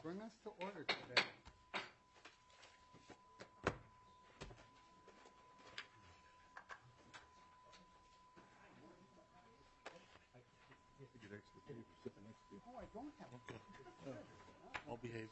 bring us to order today. Oh, I don't have a I'll behave.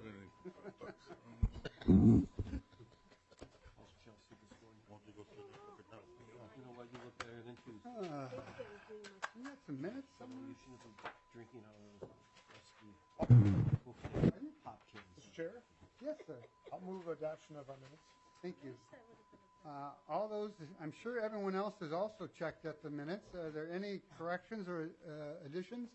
You know what? You look better than Tuesday. You got some minutes? You shouldn't be drinking out of Are you pop cans. Mr. Chair, Yes, sir. I'll move adoption of our minutes. Thank you. All those, I'm sure everyone else has also checked at the minutes. Are there any corrections or additions?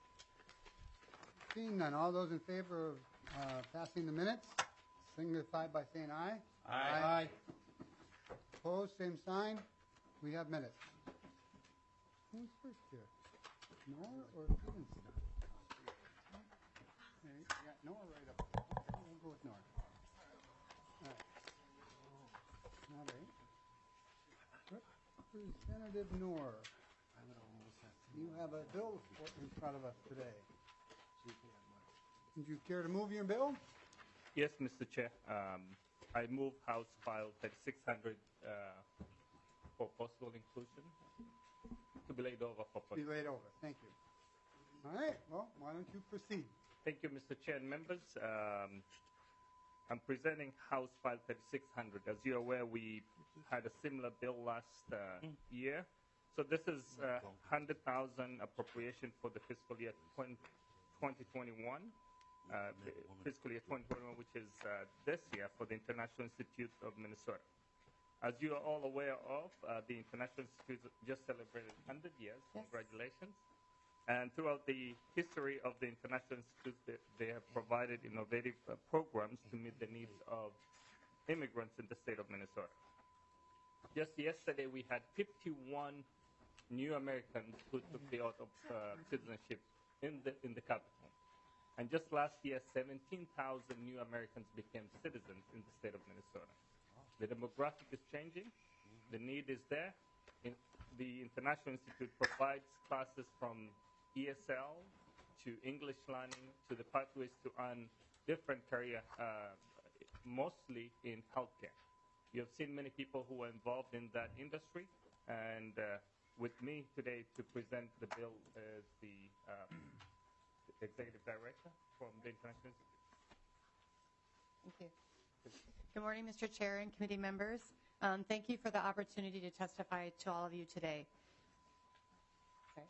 Seeing none, all those in favor of passing the minutes, signify by saying aye. Aye. Opposed, same sign. We have minutes. Who's first here? Nora or Stevenson? Okay, yeah, Nora right up. Okay, we'll go with Nora. All right. All right. Representative Nora, I would almost have to. you have a bill in front of us today. So you can have mine. Would you care to move your bill? Yes, Mr. Chair. I move House File 3600 for possible inclusion to be laid over for Be laid over. Thank you. All right. Well, why don't you proceed? Thank you, Mr. Chair and members. I'm presenting House File 3600. As you're aware, we had a similar bill last year. So this is $100,000 appropriation for the fiscal year 2021, fiscal year 2021, which is this year for the International Institute of Minnesota. As you are all aware of, the International Institute just celebrated 100 years. Yes. Congratulations. And throughout the history of the International Institute, they have provided innovative programs to meet the needs of immigrants in the state of Minnesota. Just yesterday, we had 51 new Americans who took the oath of citizenship in the capital. And just last year, 17,000 new Americans became citizens in the state of Minnesota. The demographic is changing. The need is there. The International Institute provides classes from ESL to English learning to the pathways to earn different career, mostly in healthcare. You have seen many people who are involved in that industry, and with me today to present the bill is the Executive Director from the International Institute. Thank you. Good morning, Mr. Chair and committee members. Thank you for the opportunity to testify to all of you today. Okay.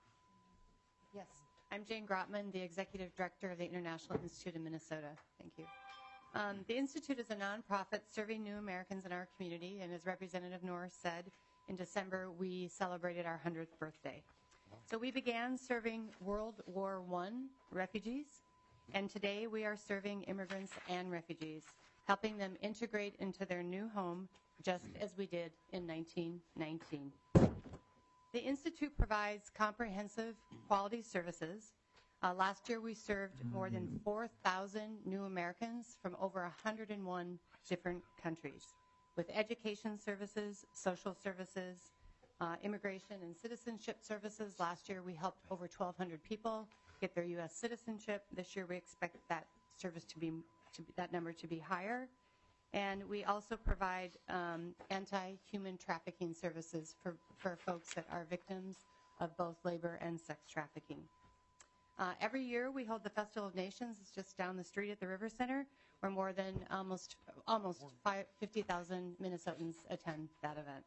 Yes, I'm Jane Grotman, the Executive Director of the International Institute in Minnesota. Thank you. The Institute is a nonprofit serving new Americans in our community, and as Representative Norris said, in December we celebrated our 100th birthday. So we began serving World War I refugees, and today we are serving immigrants and refugees, helping them integrate into their new home just as we did in 1919. The Institute provides comprehensive quality services. Last year we served more than 4,000 new Americans from over 101 different countries with education services, social services, immigration and citizenship services. Last year we helped over 1,200 people get their U.S. citizenship. This year we expect that service that number to be higher. And we also provide anti-human trafficking services for folks that are victims of both labor and sex trafficking. Every year we hold the Festival of Nations. It's just down the street at the River Center, where more than almost 50,000 Minnesotans attend that event.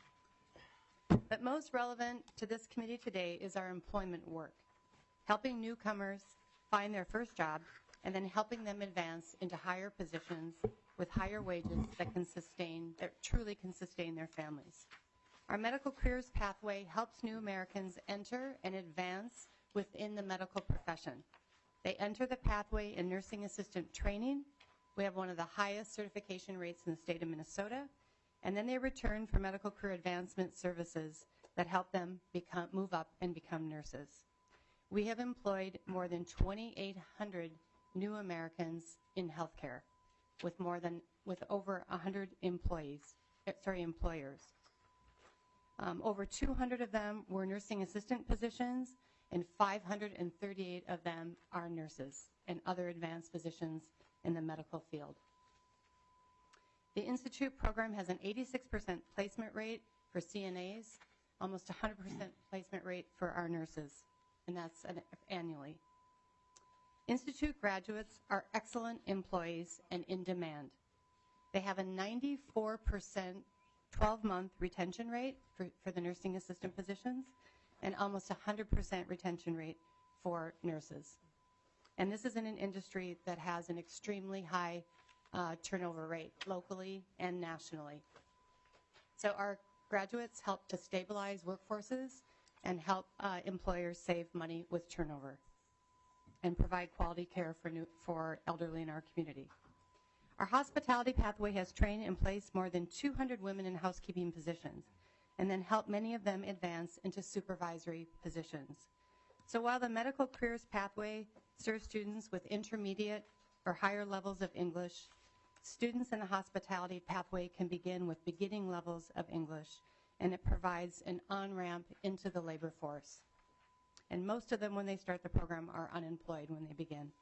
But most relevant to this committee today is our employment work, helping newcomers find their first job and then helping them advance into higher positions with higher wages that truly can sustain their families. Our medical careers pathway helps new Americans enter and advance within the medical profession. They enter the pathway in nursing assistant training. We have one of the highest certification rates in the state of Minnesota. And then they return for medical career advancement services that help them move up and become nurses. We have employed more than 2,800 new Americans in healthcare with over 100 employers. Over 200 of them were nursing assistant positions, and 538 of them are nurses. and other advanced positions in the medical field. The Institute program has an 86% placement rate for CNAs, almost 100% placement rate for our nurses, and that's annually. Institute graduates are excellent employees and in demand. They have a 94% 12-month retention rate for the nursing assistant positions and almost 100% retention rate for nurses. And this is in an industry that has an extremely high turnover rate locally and nationally. So our graduates help to stabilize workforces and help employers save money with turnover and provide quality care for elderly in our community. Our hospitality pathway has trained and placed more than 200 women in housekeeping positions and then helped many of them advance into supervisory positions. So while the medical careers pathway serves students with intermediate or higher levels of English, students in the hospitality pathway can begin with beginning levels of English, and it provides an on-ramp into the labor force. And most of them, when they start the program, are unemployed when they begin.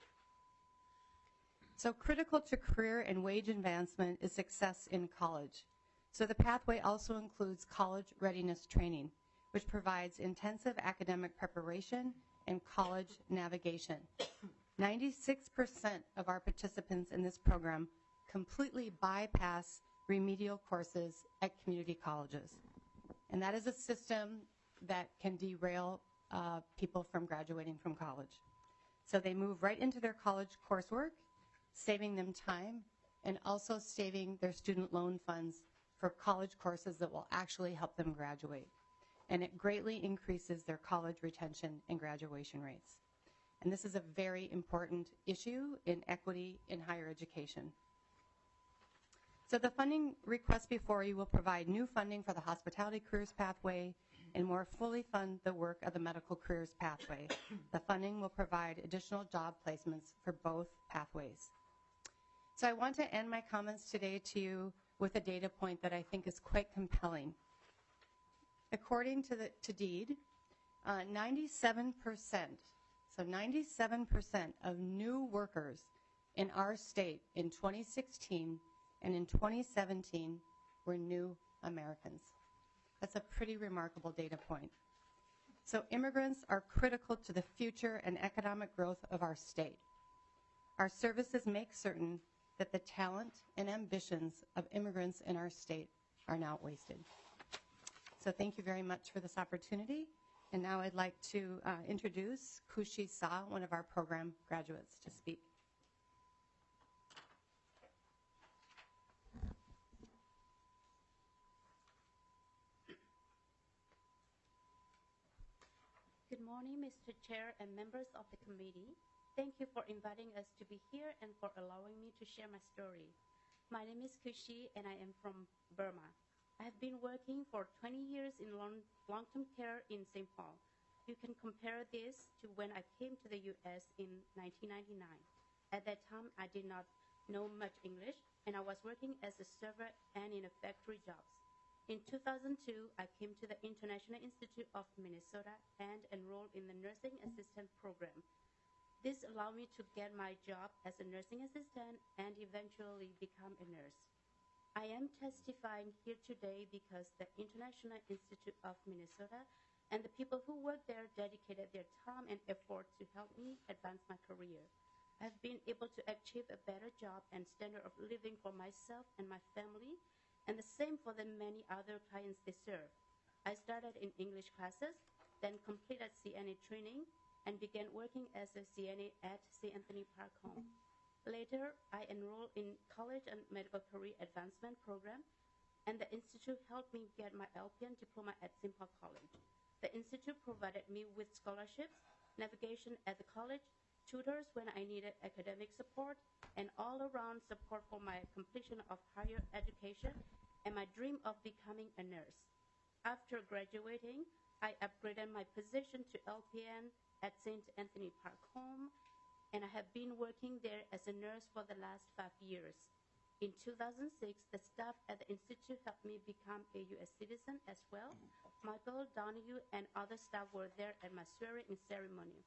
So critical to career and wage advancement is success in college. So the pathway also includes college readiness training, which provides intensive academic preparation and college navigation. 96% of our participants in this program completely bypass remedial courses at community colleges. And that is a system that can derail people from graduating from college. So they move right into their college coursework, saving them time, and also saving their student loan funds for college courses that will actually help them graduate. And it greatly increases their college retention and graduation rates. And this is a very important issue in equity in higher education. So the funding request before you will provide new funding for the hospitality careers pathway and more fully fund the work of the medical careers pathway. The funding will provide additional job placements for both pathways. So I want to end my comments today to you with a data point that I think is quite compelling. According to DEED, 97%, so 97% of new workers in our state in 2016 and in 2017 were new Americans. That's a pretty remarkable data point. So immigrants are critical to the future and economic growth of our state. Our services make certain that the talent and ambitions of immigrants in our state are not wasted. So thank you very much for this opportunity. And now I'd like to introduce Kushi Sa, one of our program graduates, to speak. Good morning, Mr. Chair and members of the committee. Thank you for inviting us to be here and for allowing me to share my story. My name is Kushi and I am from Burma. I have been working for 20 years in long-term care in St. Paul. You can compare this to when I came to the U.S. in 1999. At that time, I did not know much English and I was working as a server and in a factory jobs. In 2002, I came to the International Institute of Minnesota and enrolled in the nursing assistant program. This allowed me to get my job as a nursing assistant and eventually become a nurse. I am testifying here today because the International Institute of Minnesota and the people who work there dedicated their time and effort to help me advance my career. I have been able to achieve a better job and standard of living for myself and my family, and the same for the many other clients they serve. I started in English classes, then completed CNA training, and began working as a CNA at St. Anthony Park Home. Later, I enrolled in College and Medical Career Advancement Program, and the Institute helped me get my LPN diploma at St. Paul College. The Institute provided me with scholarships, navigation at the college, tutors when I needed academic support, and all-around support for my completion of higher education and my dream of becoming a nurse. After graduating, I upgraded my position to LPN at St. Anthony Park Home, and I have been working there as a nurse for the last 5 years. In 2006, the staff at the Institute helped me become a U.S. citizen as well. Michael Donahue and other staff were there at my swearing-in ceremony.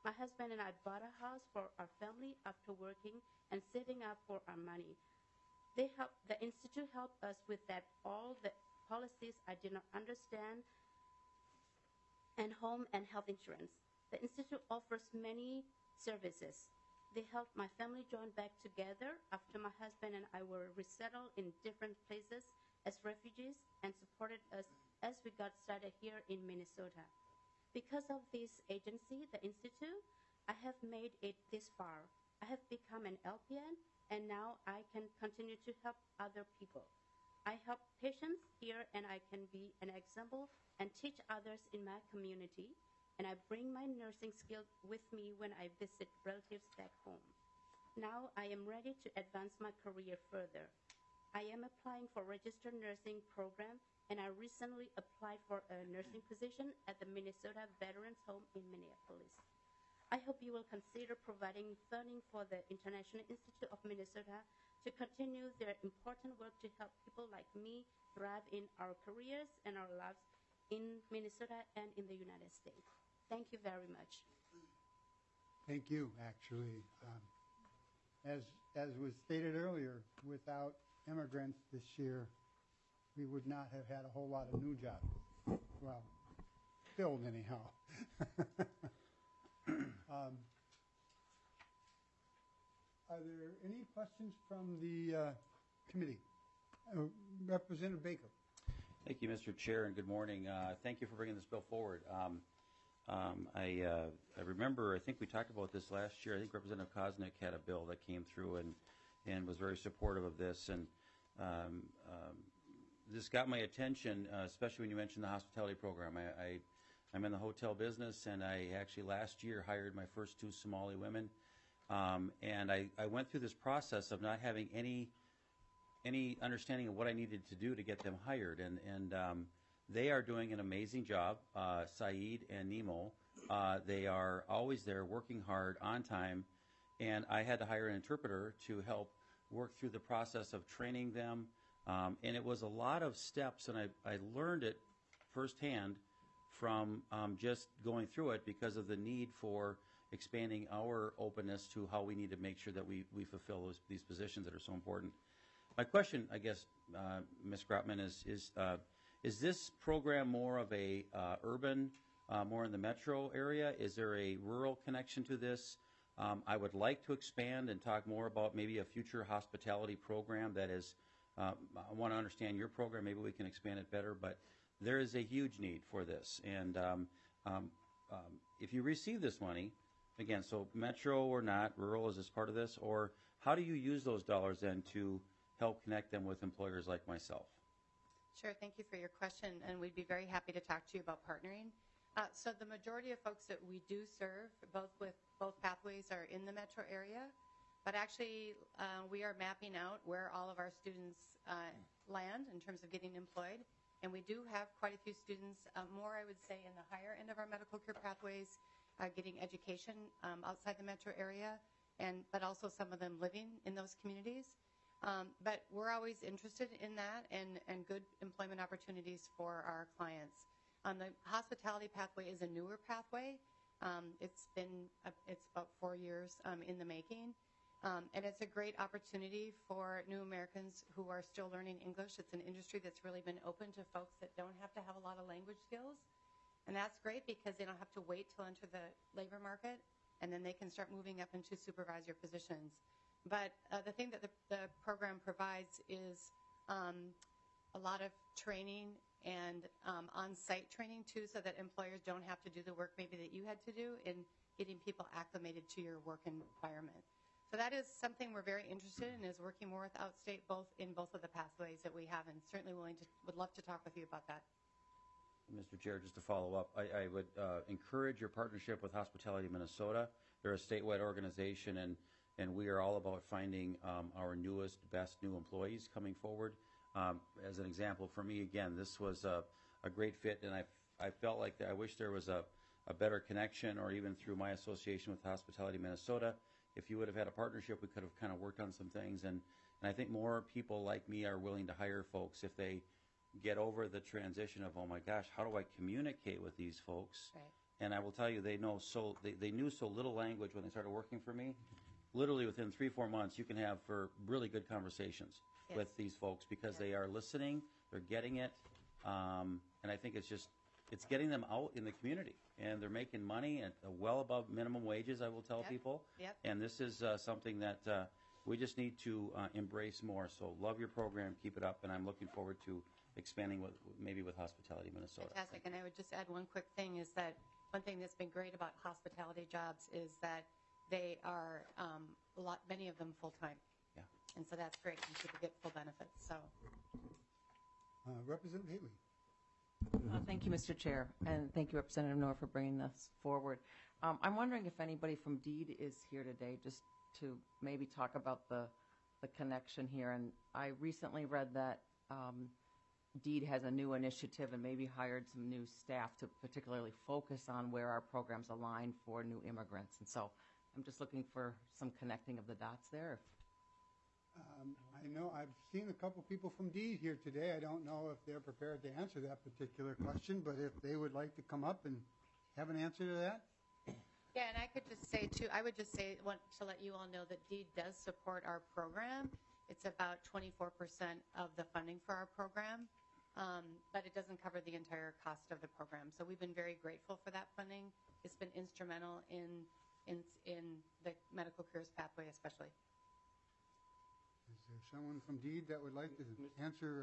My husband and I bought a house for our family after working and saving up for our money. The Institute helped us with that, all the policies I did not understand, and home and health insurance. The Institute offers many services. They helped my family join back together after my husband and I were resettled in different places as refugees and supported us as we got started here in Minnesota. Because of this agency, the Institute, I have made it this far. I have become an LPN, and now I can continue to help other people. I help patients here, and I can be an example and teach others in my community, and I bring my nursing skills with me when I visit relatives back home. Now I am ready to advance my career further. I am applying for registered nursing program, and I recently applied for a nursing position at the Minnesota Veterans Home in Minneapolis. I hope you will consider providing funding for the International Institute of Minnesota to continue their important work to help people like me thrive in our careers and our lives in Minnesota and in the United States. Thank you very much. Thank you, actually. As was stated earlier, without immigrants this year, we would not have had a whole lot of new jobs. Well, filled anyhow. Are there any questions from the committee? Representative Baker. Thank you, Mr. Chair, and good morning. Thank you for bringing this bill forward. I remember, I think we talked about this last year. I think Representative Koznick had a bill that came through and was very supportive of this. And this got my attention, especially when you mentioned the hospitality program. I'm in the hotel business, and I actually last year hired my first 2 Somali women. And I went through this process of not having any understanding of what I needed to do to get them hired. And they are doing an amazing job, Saeed and Nemo. They are always there, working hard, on time. And I had to hire an interpreter to help work through the process of training them. And it was a lot of steps, and I learned it firsthand from just going through it because of the need for expanding our openness to how we need to make sure that we fulfill these positions that are so important. My question, I guess, Ms. Grotman, is this program more of a urban, more in the metro area? Is there a rural connection to this? I would like to expand and talk more about maybe a future hospitality program that is, I want to understand your program. Maybe we can expand it better, but there is a huge need for this. And if you receive this money, again, so metro or not, rural, is this part of this? Or how do you use those dollars then to help connect them with employers like myself? Sure, thank you for your question, and we'd be very happy to talk to you about partnering. So the majority of folks that we do serve, both pathways, are in the metro area, but actually we are mapping out where all of our students land in terms of getting employed, and we do have quite a few students, more I would say in the higher end of our medical care pathways, getting education outside the metro area, but also some of them living in those communities. But we're always interested in that and good employment opportunities for our clients. The hospitality pathway is a newer pathway. It's about 4 years in the making. And it's a great opportunity for new Americans who are still learning English. It's an industry that's really been open to folks that don't have to have a lot of language skills. And that's great because they don't have to wait till enter the labor market, and then they can start moving up into supervisor positions. But the thing that the program provides is a lot of training and on-site training, too, so that employers don't have to do the work maybe that you had to do in getting people acclimated to your work environment. So that is something we're very interested in, is working more with Outstate in both of the pathways that we have, and certainly would love to talk with you about that. Mr. Chair, just to follow up, I would encourage your partnership with Hospitality Minnesota. They're a statewide organization, and we are all about finding our newest, best new employees coming forward. As an example, for me, again, this was a great fit, and I felt like I wish there was a better connection, or even through my association with Hospitality Minnesota. If you would have had a partnership, we could have kind of worked on some things. And I think more people like me are willing to hire folks if they get over the transition of, oh my gosh, how do I communicate with these folks? And I will tell you, they knew so little language when they started working for me. Literally within 3-4 months, you can have for really good conversations Yes. with these folks because they are listening, they're getting it, and I think it's getting them out in the community, and they're making money at well above minimum wages, I will tell Yep. people. Yep. And this is something that we just need to embrace more. So love your program, keep it up, and I'm looking forward to expanding maybe with Hospitality Minnesota. Fantastic. And I would just add one quick thing is that one thing that's been great about hospitality jobs is that they are many of them full-time. Yeah. And so that's great. And people get full benefits. So Representative Haley. Thank you, Mr. Chair, and thank you, Representative Noor, for bringing this forward. I'm wondering if anybody from DEED is here today, just to maybe talk about the connection here. And I recently read that DEED has a new initiative and maybe hired some new staff to particularly focus on where our programs align for new immigrants. And so I'm just looking for some connecting of the dots there. I know I've seen a couple people from DEED here today. I don't know if they're prepared to answer that particular question, but if they would like to come up and have an answer to that. yeah, and I could just say too, I would just say want to let you all know that DEED does support our program. It's about 24% of the funding for our program, but it doesn't cover the entire cost of the program. So we've been very grateful for that funding. It's been instrumental in the medical careers pathway, especially. Is there someone from DEED that would like to answer?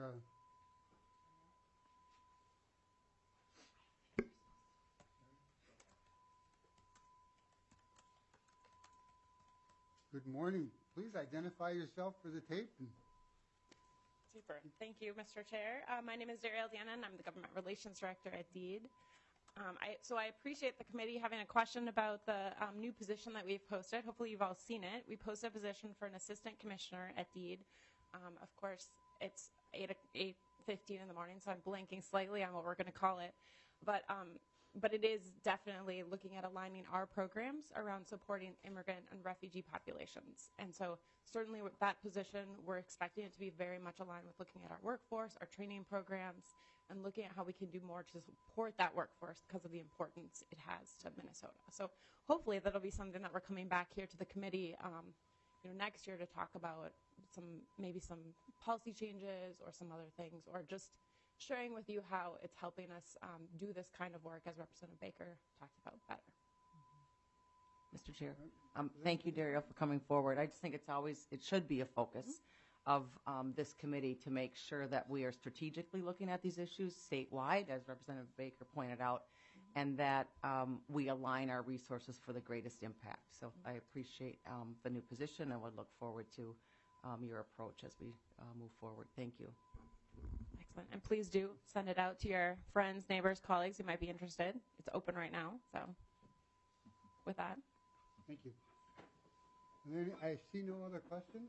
Good morning. Please identify yourself for the tape. Super. Thank you, Mr. Chair. My name is Daryl Dannon. I'm the Government Relations Director at DEED. So I appreciate the committee having a question about the new position that we've posted. Hopefully you've all seen it. We posted a position for an assistant commissioner at DEED. Of course, it's 8:15 in the morning, so I'm blanking slightly on what we're going to call it. But it is definitely looking at aligning our programs around supporting immigrant and refugee populations. And so certainly with that position, we're expecting it to be very much aligned with looking at our workforce, our training programs, and looking at how we can do more to support that workforce because of the importance it has to Minnesota. So hopefully that'll be something that we're coming back here to the committee next year to talk about maybe some policy changes or some other things, or just sharing with you how it's helping us do this kind of work, as Representative Baker talked about better. Mr. Chair. Thank you, Daryl, for coming forward. I just think it should be a focus of this committee to make sure that we are strategically looking at these issues statewide, as Representative Baker pointed out, and that we align our resources for the greatest impact. So I appreciate the new position and would look forward to your approach as we move forward. Thank you. Excellent. And please do send it out to your friends, neighbors, colleagues who might be interested. It's open right now. So with that. Thank you. And then I see no other questions.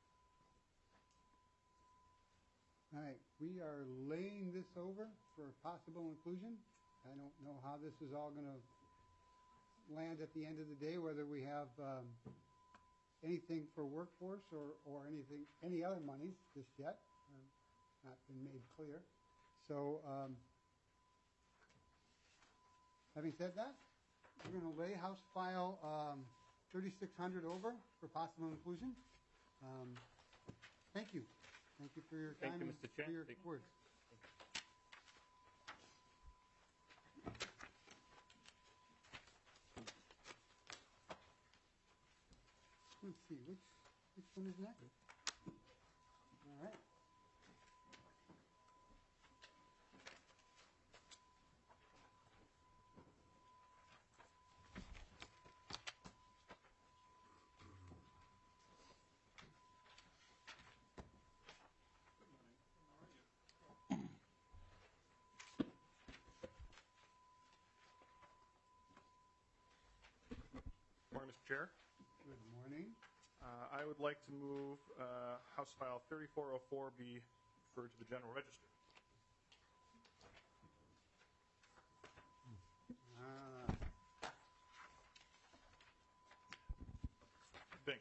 All right, we are laying this over for possible inclusion. I don't know how this is all going to land at the end of the day, whether we have anything for workforce or any other monies just yet. Not been made clear. So having said that, we're going to lay House File 3600 over for possible inclusion. Thank you. Thank you for your time. Thank you, Mr. Chair. And for your words. Let's see, which one is next? All right. Morning, Mr. Chair. Good morning. I would like to move House File 3404 be referred to the General Register. Bing.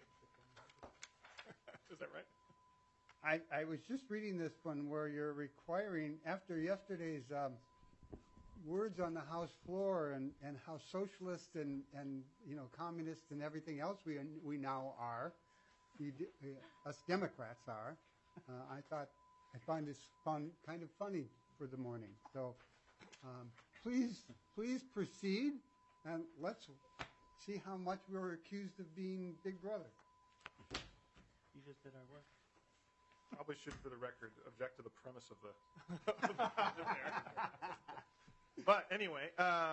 Is that right? I was just reading this one where you're requiring, after yesterday's words on the House floor and how socialist and communist and everything else we now are, us Democrats are, I find this kind of funny for the morning. So please proceed, and let's see how much we were accused of being Big Brother. You just did our work. Probably should, for the record, object to the premise of the. But anyway,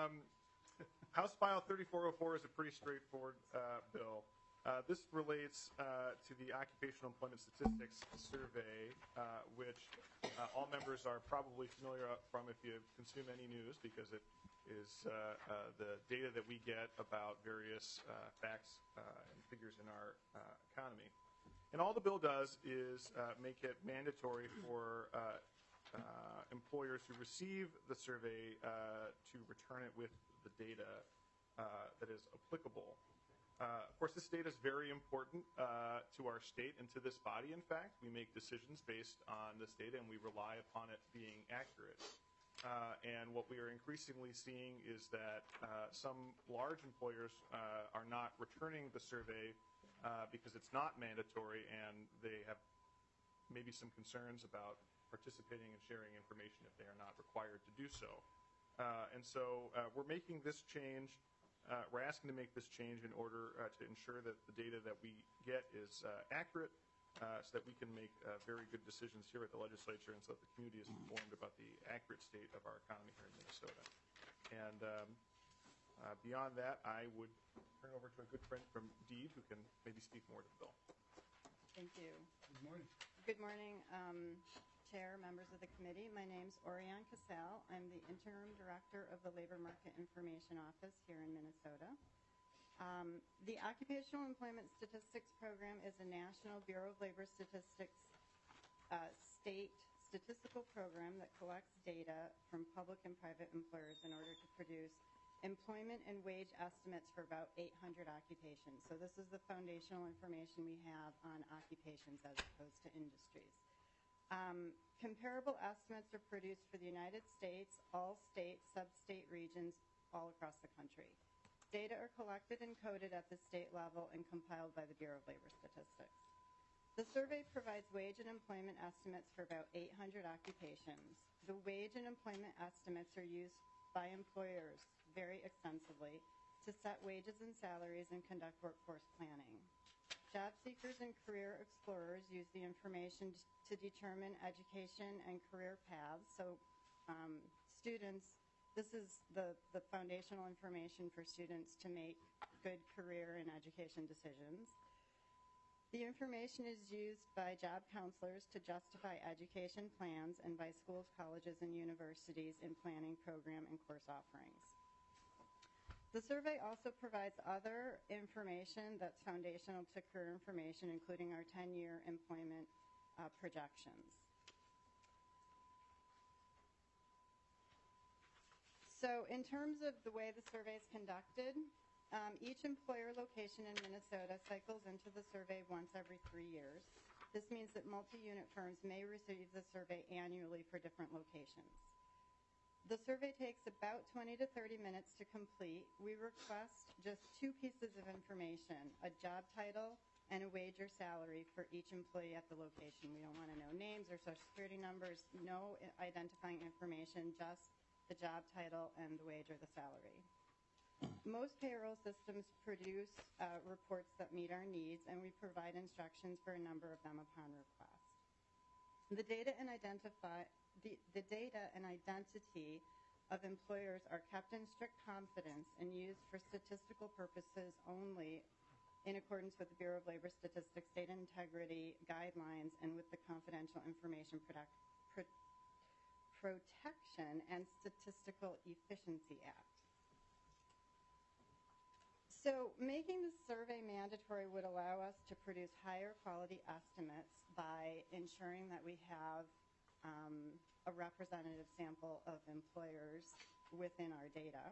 House File 3404 is a pretty straightforward bill. This relates to the Occupational Employment Statistics Survey, which all members are probably familiar from if you consume any news, because it is the data that we get about various facts and figures in our economy. And all the bill does is make it mandatory for employers who receive the survey to return it with the data that is applicable. Of course, this data is very important to our state and to this body, in fact. We make decisions based on this data, and we rely upon it being accurate. And what we are increasingly seeing is that some large employers are not returning the survey because it's not mandatory, and they have maybe some concerns about participating and sharing information if they are not required to do so. And so we're making this change. We're asking to make this change in order to ensure that the data that we get is accurate, so that we can make very good decisions here at the legislature, and so that the community is informed about the accurate state of our economy here in Minnesota. And beyond that, I would turn over to a good friend from Deed who can maybe speak more to the bill. Thank you. Good morning. Good morning, Chair, members of the committee. My name's Oriane Cassell. I'm the interim director of the Labor Market Information Office here in Minnesota. The Occupational Employment Statistics Program is a National Bureau of Labor Statistics state statistical program that collects data from public and private employers in order to produce employment and wage estimates for about 800 occupations. So this is the foundational information we have on occupations as opposed to industries. Comparable estimates are produced for the United States, all states, sub-state regions, all across the country. Data are collected and coded at the state level and compiled by the Bureau of Labor Statistics. The survey provides wage and employment estimates for about 800 occupations. The wage and employment estimates are used by employers very extensively to set wages and salaries and conduct workforce planning. Job seekers and career explorers use the information to determine education and career paths. So students, this is the foundational information for students to make good career and education decisions. The information is used by job counselors to justify education plans and by schools, colleges, and universities in planning program and course offerings. The survey also provides other information that's foundational to career information, including our 10-year employment projections. So in terms of the way the survey is conducted, each employer location in Minnesota cycles into the survey once every 3 years. This means that multi-unit firms may receive the survey annually for different locations. The survey takes about 20 to 30 minutes to complete. We request just 2 pieces of information, a job title and a wage or salary for each employee at the location. We don't want to know names or social security numbers, no identifying information, just the job title and the wage or the salary. Most payroll systems produce reports that meet our needs, and we provide instructions for a number of them upon request. The data and the data and identity of employers are kept in strict confidence and used for statistical purposes only in accordance with the Bureau of Labor Statistics data integrity guidelines and with the Confidential Information Protection and Statistical Efficiency Act. So making the survey mandatory would allow us to produce higher quality estimates by ensuring that we have a representative sample of employers within our data.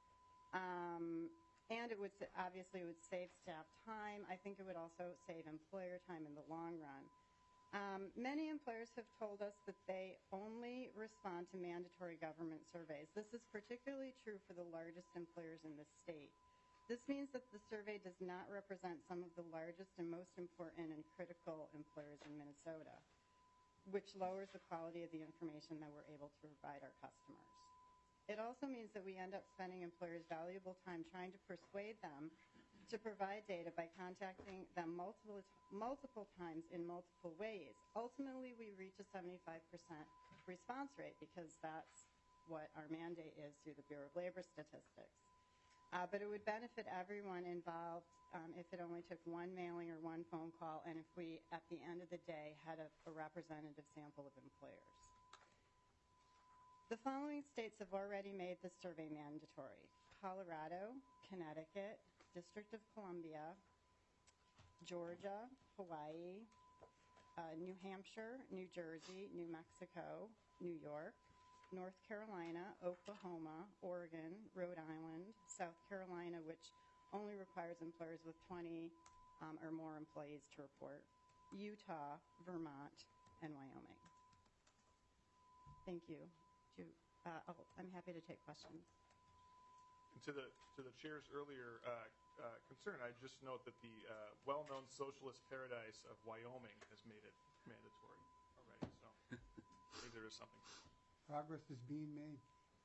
And it would obviously it would save staff time. I think it would also save employer time in the long run. Many employers have told us that they only respond to mandatory government surveys. This is particularly true for the largest employers in the state. This means that the survey does not represent some of the largest and most important and critical employers in Minnesota, which lowers the quality of the information that we're able to provide our customers. It also means that we end up spending employers' valuable time trying to persuade them to provide data by contacting them multiple times in multiple ways. Ultimately, we reach a 75% response rate because that's what our mandate is through the Bureau of Labor Statistics. But it would benefit everyone involved if it only took one mailing or one phone call, and if we, at the end of the day, had a representative sample of employers. The following states have already made the survey mandatory: Colorado, Connecticut, District of Columbia, Georgia, Hawaii, New Hampshire, New Jersey, New Mexico, New York, North Carolina, Oklahoma, Oregon, Rhode Island, South Carolina, which only requires employers with 20 or more employees to report, Utah, Vermont, and Wyoming. Thank you. I'm happy to take questions. And to the chair's earlier concern, I just note that the well-known socialist paradise of Wyoming has made it mandatory already. So maybe there is something. Progress is being made.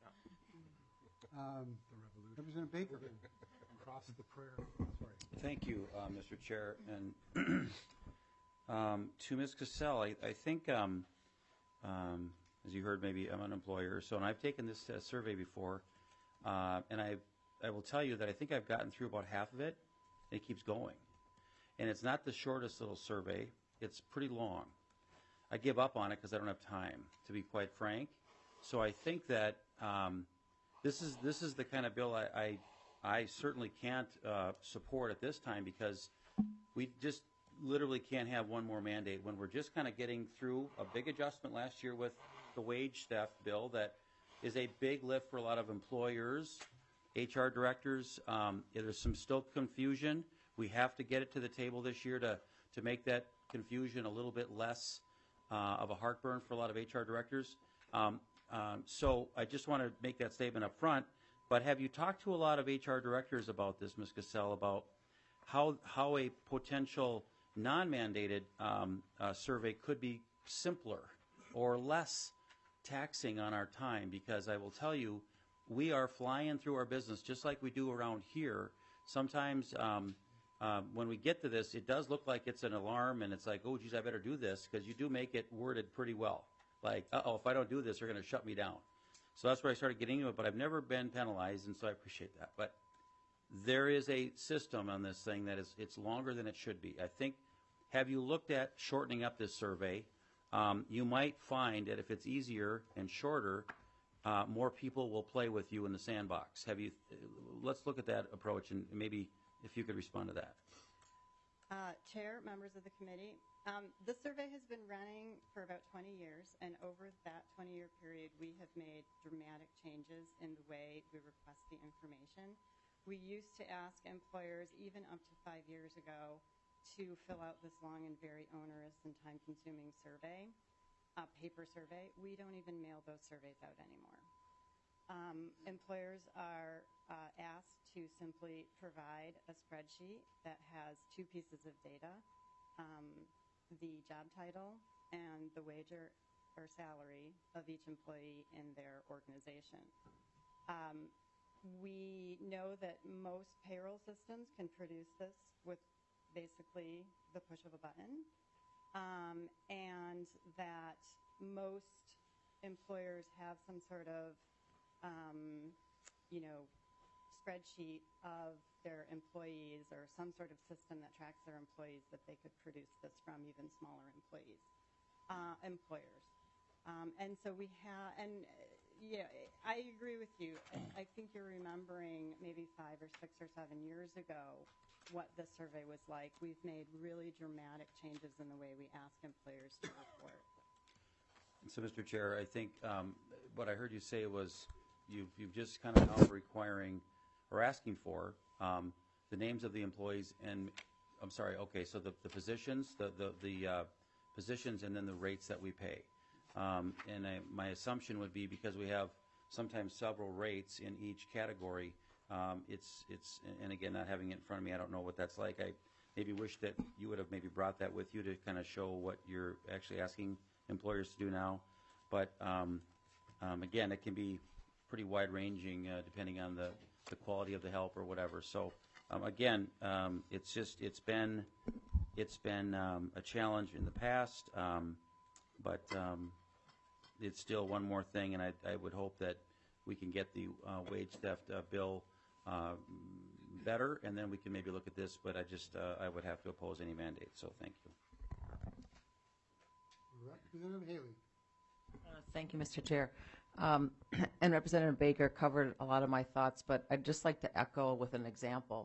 Yeah. Representative Baker. Across the prayer. Sorry. Thank you, Mr. Chair. And to Ms. Cassell, I think, as you heard, maybe I'm an employer, and I've taken this survey before, and I will tell you that I think I've gotten through about half of it, and it keeps going. And it's not the shortest little survey. It's pretty long. I give up on it because I don't have time, to be quite frank. So I think that this is the kind of bill I certainly can't support at this time, because we just literally can't have one more mandate when we're just kind of getting through a big adjustment last year with the wage theft bill that is a big lift for a lot of employers, HR directors. There's some still confusion. We have to get it to the table this year to make that confusion a little bit less of a heartburn for a lot of HR directors. So I just want to make that statement up front. But have you talked to a lot of HR directors about this, Ms. Cassell, about how a potential non-mandated survey could be simpler or less taxing on our time? Because I will tell you, we are flying through our business just like we do around here. Sometimes when we get to this, it does look like it's an alarm, and it's like, oh, geez, I better do this, because you do make it worded pretty well. Like, uh-oh, if I don't do this, they're going to shut me down. So that's where I started getting into it, but I've never been penalized, and so I appreciate that. But there is a system on this thing that it's longer than it should be. I think, have you looked at shortening up this survey? You might find that if it's easier and shorter, more people will play with you in the sandbox. Let's look at that approach, and maybe if you could respond to that. Chair, members of the committee, the survey has been running for about 20 years, and over that 20-year period, we have made dramatic changes in the way we request the information. We used to ask employers, even up to 5 years ago, to fill out this long and very onerous and time-consuming survey, paper survey. We don't even mail those surveys out anymore. Employers are asked to simply provide a spreadsheet that has two pieces of data, the job title and the wage or salary of each employee in their organization. We know that most payroll systems can produce this with basically the push of a button, and that most employers have some sort of spreadsheet of their employees, or some sort of system that tracks their employees that they could produce this from, even smaller employers. And so we have, and yeah, I agree with you. I think you're remembering maybe 5 or 6 or 7 years ago what the survey was like. We've made really dramatic changes in the way we ask employers to report. So, Mr. Chair, I think what I heard you say was you've just kind of now requiring or asking for the names of the employees, and I'm sorry, okay, so the positions, the positions and then the rates that we pay. And my assumption would be because we have sometimes several rates in each category, and again, not having it in front of me, I don't know what that's like. I maybe wish that you would have maybe brought that with you to kind of show what you're actually asking employers to do now. But again, it can be pretty wide-ranging depending on the quality of the help or whatever. So again, it's been a challenge in the past, but it's still one more thing, and I would hope that we can get the wage theft bill better, and then we can maybe look at this. But I would have to oppose any mandate. So thank you. Representative Haley. Thank you, Mr. Chair. And Representative Baker covered a lot of my thoughts, but I'd just like to echo with an example.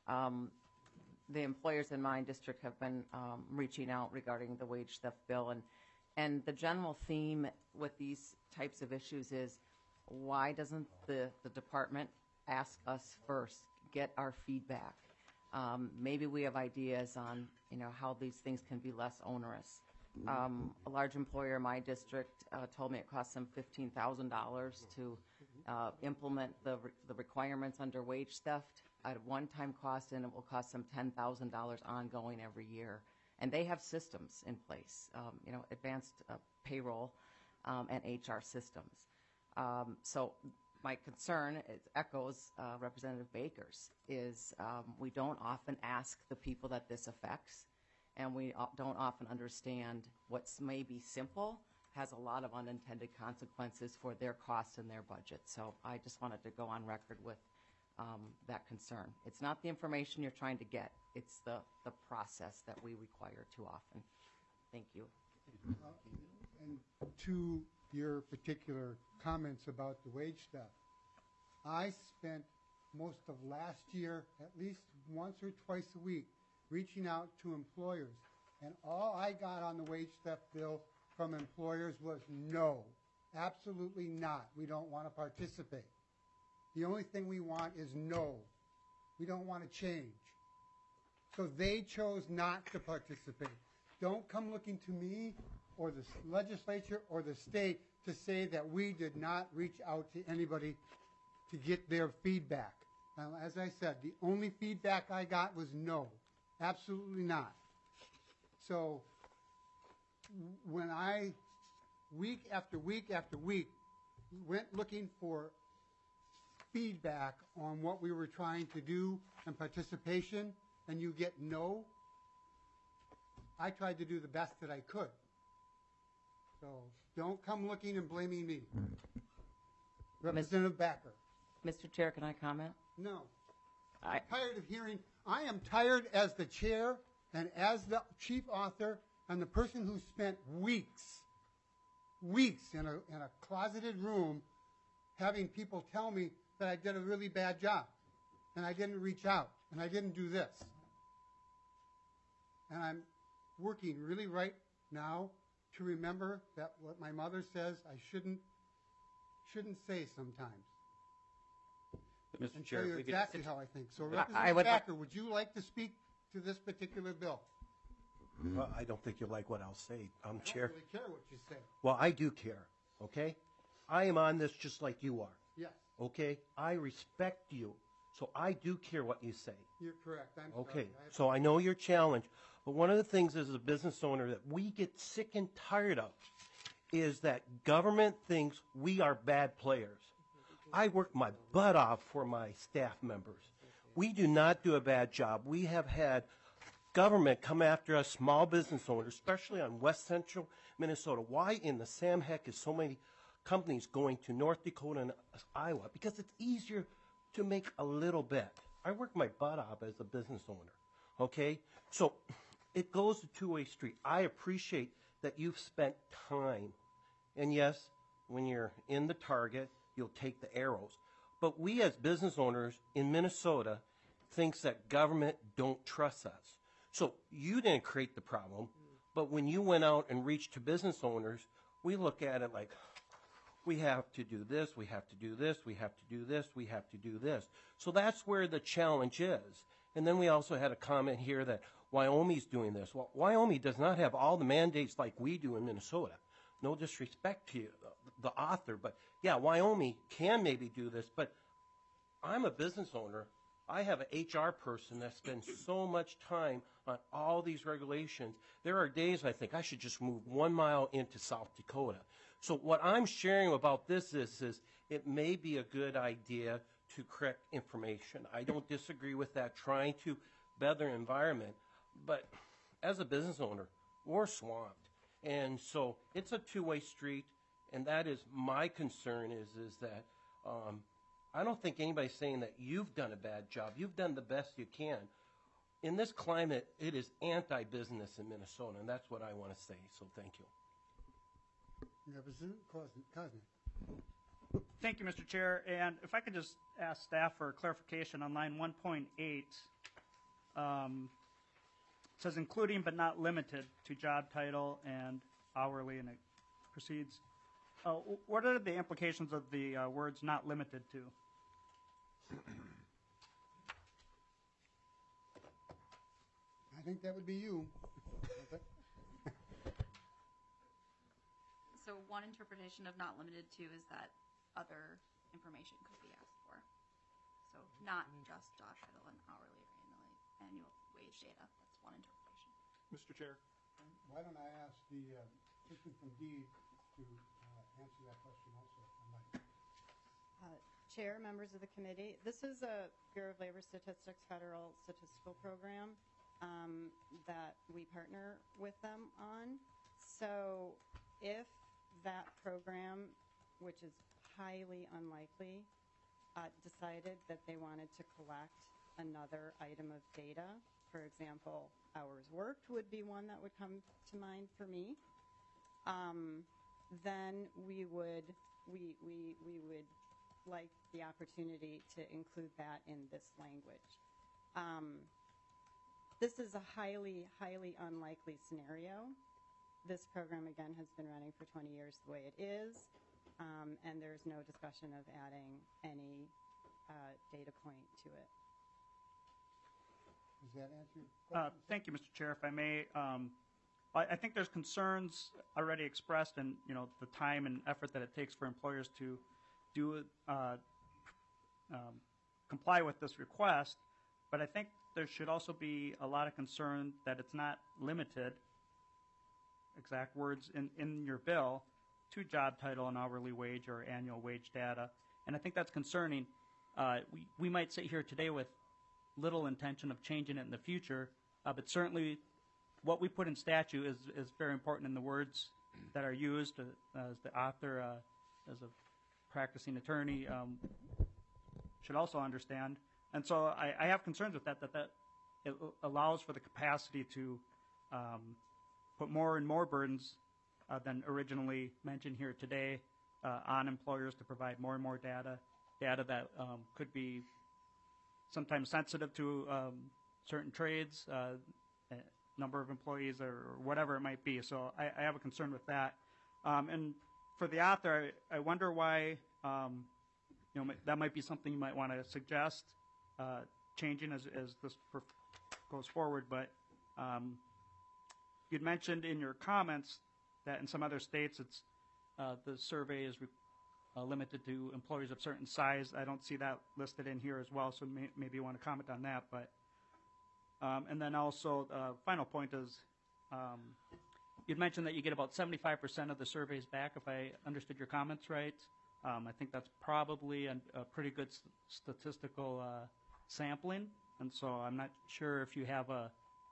The employers in my district have been reaching out regarding the wage theft bill, and the general theme with these types of issues is, why doesn't the department ask us first, get our feedback? Maybe we have ideas on how these things can be less onerous. A large employer in my district told me it cost them $15,000 to implement the requirements under wage theft at a one-time cost, and it will cost them $10,000 ongoing every year. And they have systems in place, advanced payroll and HR systems. So my concern, it echoes Representative Baker's, is we don't often ask the people that this affects, and we don't often understand what's maybe simple has a lot of unintended consequences for their costs and their budget. So I just wanted to go on record with that concern. It's not the information you're trying to get, it's the process that we require too often. Thank you. And to your particular comments about the wage theft, I spent most of last year at least once or twice a week reaching out to employers, and all I got on the wage theft bill from employers was no, absolutely not. We don't want to participate. The only thing we want is no. We don't want to change. So they chose not to participate. Don't come looking to me or the legislature or the state to say that we did not reach out to anybody to get their feedback. Now, as I said, the only feedback I got was no, absolutely not. So when I, week after week after week, went looking for feedback on what we were trying to do and participation, and you get no, I tried to do the best that I could. So don't come looking and blaming me. Representative Backer. Mr. Chair, can I comment? No. I'm tired of hearing, I am tired as the chair and as the chief author and the person who spent weeks in a closeted room having people tell me that I did a really bad job and I didn't reach out and I didn't do this. And I'm working really right now to remember that what my mother says I shouldn't say sometimes. But Mr. And Chair, tell you if we exactly could, how I think. So Representative Backer, would you like to speak to this particular bill? Well, I don't think you'll like what I'll say, I don't Chair. really care what you say. Well, I do care, okay? I am on this just like you are, Yes, okay? I respect you, so I do care what you say. you're correct. I'm Okay, sorry. so I know your challenge, but one of the things as a business owner that we get sick and tired of is that government thinks we are bad players. I work my butt off for my staff members. We do not do a bad job. We have had government come after us, small business owners, especially on West Central Minnesota. Why in the Sam heck is so many companies going to North Dakota and Iowa? Because it's easier to make a little bit. I work my butt off as a business owner, okay? So it goes a two-way street. I appreciate that you've spent time. And yes, when you're in the target, you'll take the arrows. But we as business owners in Minnesota thinks that government don't trust us. So you didn't create the problem, but when you went out and reached to business owners, we look at it like, we have to do this, we have to do this, we have to do this, we have to do this. So that's where the challenge is. And then we also had a comment here that, Wyominge's doing this. Well, Wyoming does not have all the mandates like we do in Minnesota. No disrespect to you, the author, but yeah, Wyoming can maybe do this, but I'm a business owner. I have an HR person that spends so much time on all these regulations. There are days I think I should just move 1 mile into South Dakota. So what I'm sharing about this is it may be a good idea to correct information. I don't disagree with that, trying to better environment. But as a business owner, we're swamped. And so it's a two-way street, and that is my concern is that I don't think anybody's saying that you've done a bad job. You've done the best you can. In this climate, it is anti-business in Minnesota, and that's what I want to say. So thank you. Representative Cosner. Thank you, Mr. Chair. And if I could just ask staff for clarification on line 1.8. It says including but not limited to job title and hourly, and it proceeds. What are the implications of the words not limited to? I think that would be you. So one interpretation of not limited to is that other information could be asked for. So not just job title and hourly or annual wage data. That's one interpretation. Mr. Chair. Why don't I ask the person from DEED to answer that question also? Chair, members of the committee, this is a Bureau of Labor Statistics federal statistical program that we partner with them on. So if that program, which is highly unlikely, decided that they wanted to collect another item of data, for example, hours worked would be one that would come to mind for me, then we would like the opportunity to include that in this language. This is a highly, highly unlikely scenario. This program, again, has been running for 20 years the way it is, and there's no discussion of adding any data point to it. Does that answer your question? Thank you, Mr. Chair. If I may, I think there's concerns already expressed, and the time and effort that it takes for employers to do comply with this request. But I think there should also be a lot of concern that it's not limited, exact words in your bill, to job title and hourly wage or annual wage data. And I think that's concerning. We might sit here today with little intention of changing it in the future, but certainly what we put in statute is very important in the words that are used. As the author, as a practicing attorney, should also understand. And so I have concerns with that it allows for the capacity to put more and more burdens than originally mentioned here today on employers to provide more and more data that could be sometimes sensitive to certain trades, number of employees, or whatever it might be. So I have a concern with that. And for the author, I wonder why that might be something you might want to suggest changing as this goes forward. But you'd mentioned in your comments that in some other states it's the survey is limited to employers of certain size. I don't see that listed in here as well, so maybe you want to comment on that. But and then also, final point is, you'd mentioned that you get about 75% of the surveys back, if I understood your comments right. I think that's probably a pretty good statistical sampling, and so I'm not sure if you have a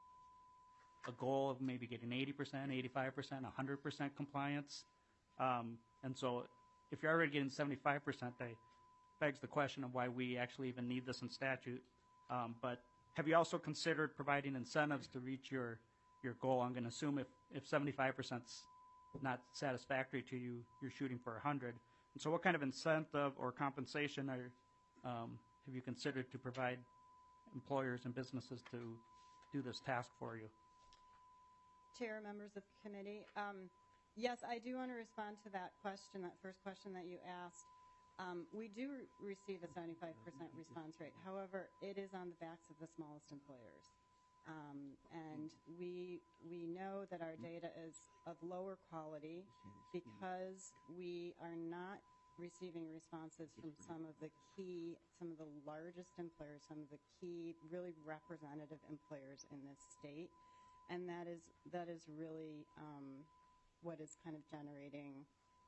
goal of maybe getting 80%, 85%, 100% compliance. And so if you're already getting 75%, that begs the question of why we actually even need this in statute. But have you also considered providing incentives to reach your goal? I'm going to assume if 75% is not satisfactory to you, you're shooting for 100. And so what kind of incentive or compensation have you considered to provide employers and businesses to do this task for you? Chair, members of the committee, yes, I do want to respond to that question, that first question that you asked. We do receive a 75% response rate. However, it is on the backs of the smallest employers. And we know that our data is of lower quality because we are not receiving responses from some of the largest employers, some of the key, really representative employers in this state. And that is really what is kind of generating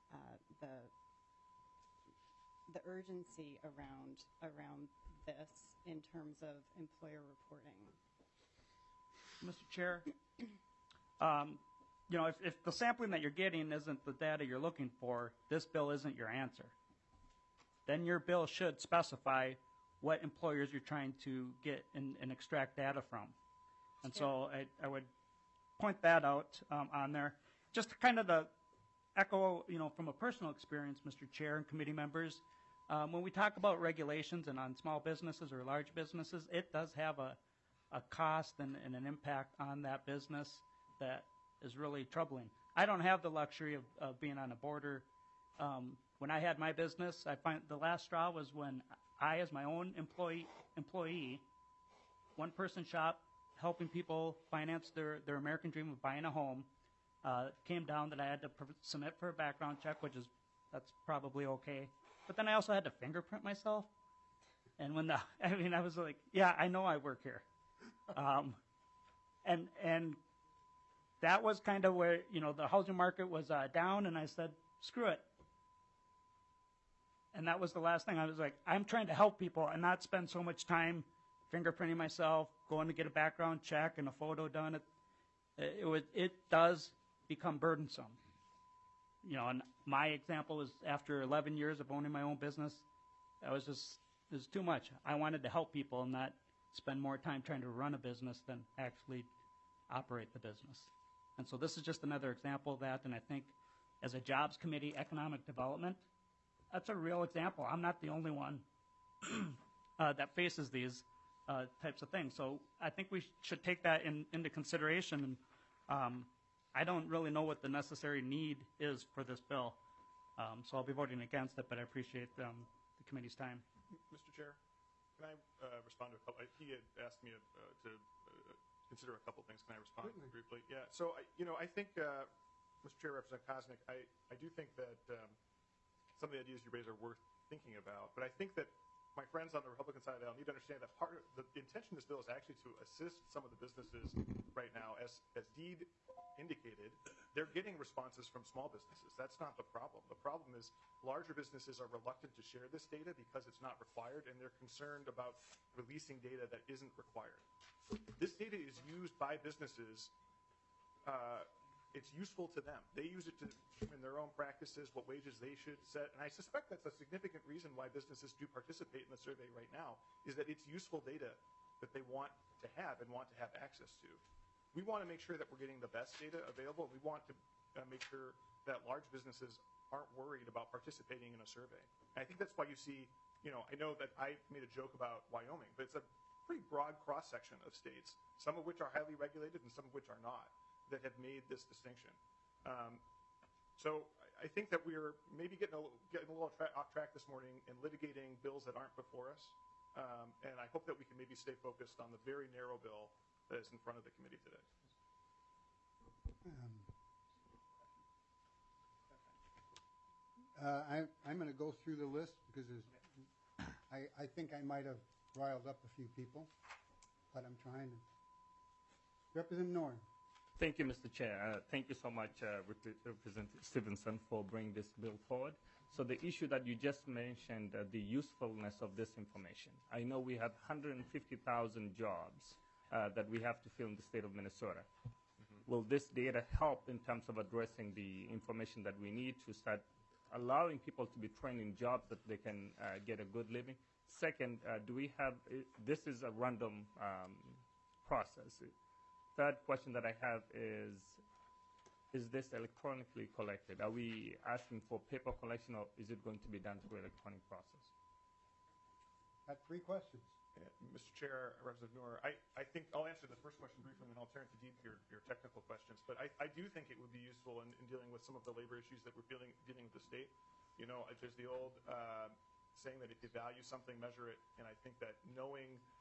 the urgency around this in terms of employer reporting. Mr. Chair, if the sampling that you're getting isn't the data you're looking for, this bill isn't your answer. Then your bill should specify what employers you're trying to get and extract data from. And so I would point that out on there. Just to kind of echo, from a personal experience, Mr. Chair and committee members, when we talk about regulations and on small businesses or large businesses, it does have a cost and an impact on that business that is really troubling. I don't have the luxury of being on a border. When I had my business, I find the last straw was when I, as my own employee, one-person shop, helping people finance their American dream of buying a home, came down that I had to submit for a background check, that's probably okay. But then I also had to fingerprint myself. And I was like, yeah, I know I work here. And that was kind of where, the housing market was down, and I said, screw it. And that was the last thing. I was like, I'm trying to help people and not spend so much time fingerprinting myself, going to get a background check and a photo done. It does become burdensome. And my example was after 11 years of owning my own business, it was too much. I wanted to help people and not spend more time trying to run a business than actually operate the business. And so this is just another example of that. And I think as a jobs committee, economic development, that's a real example. I'm not the only one that faces these types of things. So I think we should take that into consideration. And I don't really know what the necessary need is for this bill. So I'll be voting against it, but I appreciate the committee's time. Mr. Chair, can I respond to a couple? He had asked me to consider a couple things. Can I respond briefly? Yeah. So, I think, Mr. Chair, Representative Koznick, I do think that some of the ideas you raise are worth thinking about. But I think that my friends on the Republican side of the aisle need to understand that part of the intention of this bill is actually to assist some of the businesses right now. As Deed indicated, they're getting responses from small businesses. That's not the problem. The problem is larger businesses are reluctant to share this data because it's not required, and they're concerned about releasing data that isn't required. This data is used by businesses. It's useful to them. They use it to determine their own practices, what wages they should set. And I suspect that's a significant reason why businesses do participate in the survey right now, is that it's useful data that they want to have and want to have access to. We want to make sure that we're getting the best data available. We want to make sure that large businesses aren't worried about participating in a survey. And I think that's why you see, I know that I made a joke about Wyoming, but it's a pretty broad cross-section of states, some of which are highly regulated and some of which are not, that have made this distinction. So I think that we're maybe getting a little off track this morning in litigating bills that aren't before us. And I hope that we can maybe stay focused on the very narrow bill that is in front of the committee today. I'm going to go through the list because I think I might have riled up a few people, but I'm trying to. Representative Norton. Thank you, Mr. Chair. Thank you so much, Representative Stevenson, for bringing this bill forward. So the issue that you just mentioned, the usefulness of this information. I know we have 150,000 jobs that we have to fill in the state of Minnesota. Will this data help in terms of addressing the information that we need to start allowing people to be trained in jobs that they can get a good living? Second, do we have, this is a random process. Third question that I have is this electronically collected? Are we asking for paper collection, or is it going to be done through electronic process? Got three questions. Mr. Chair, Representative Noor, I think I'll answer the first question briefly, and then I'll turn to Deep your technical questions. But I do think it would be useful in dealing with some of the labor issues that we're dealing with the state. There's the old saying that if you value something, measure it. And I think that knowing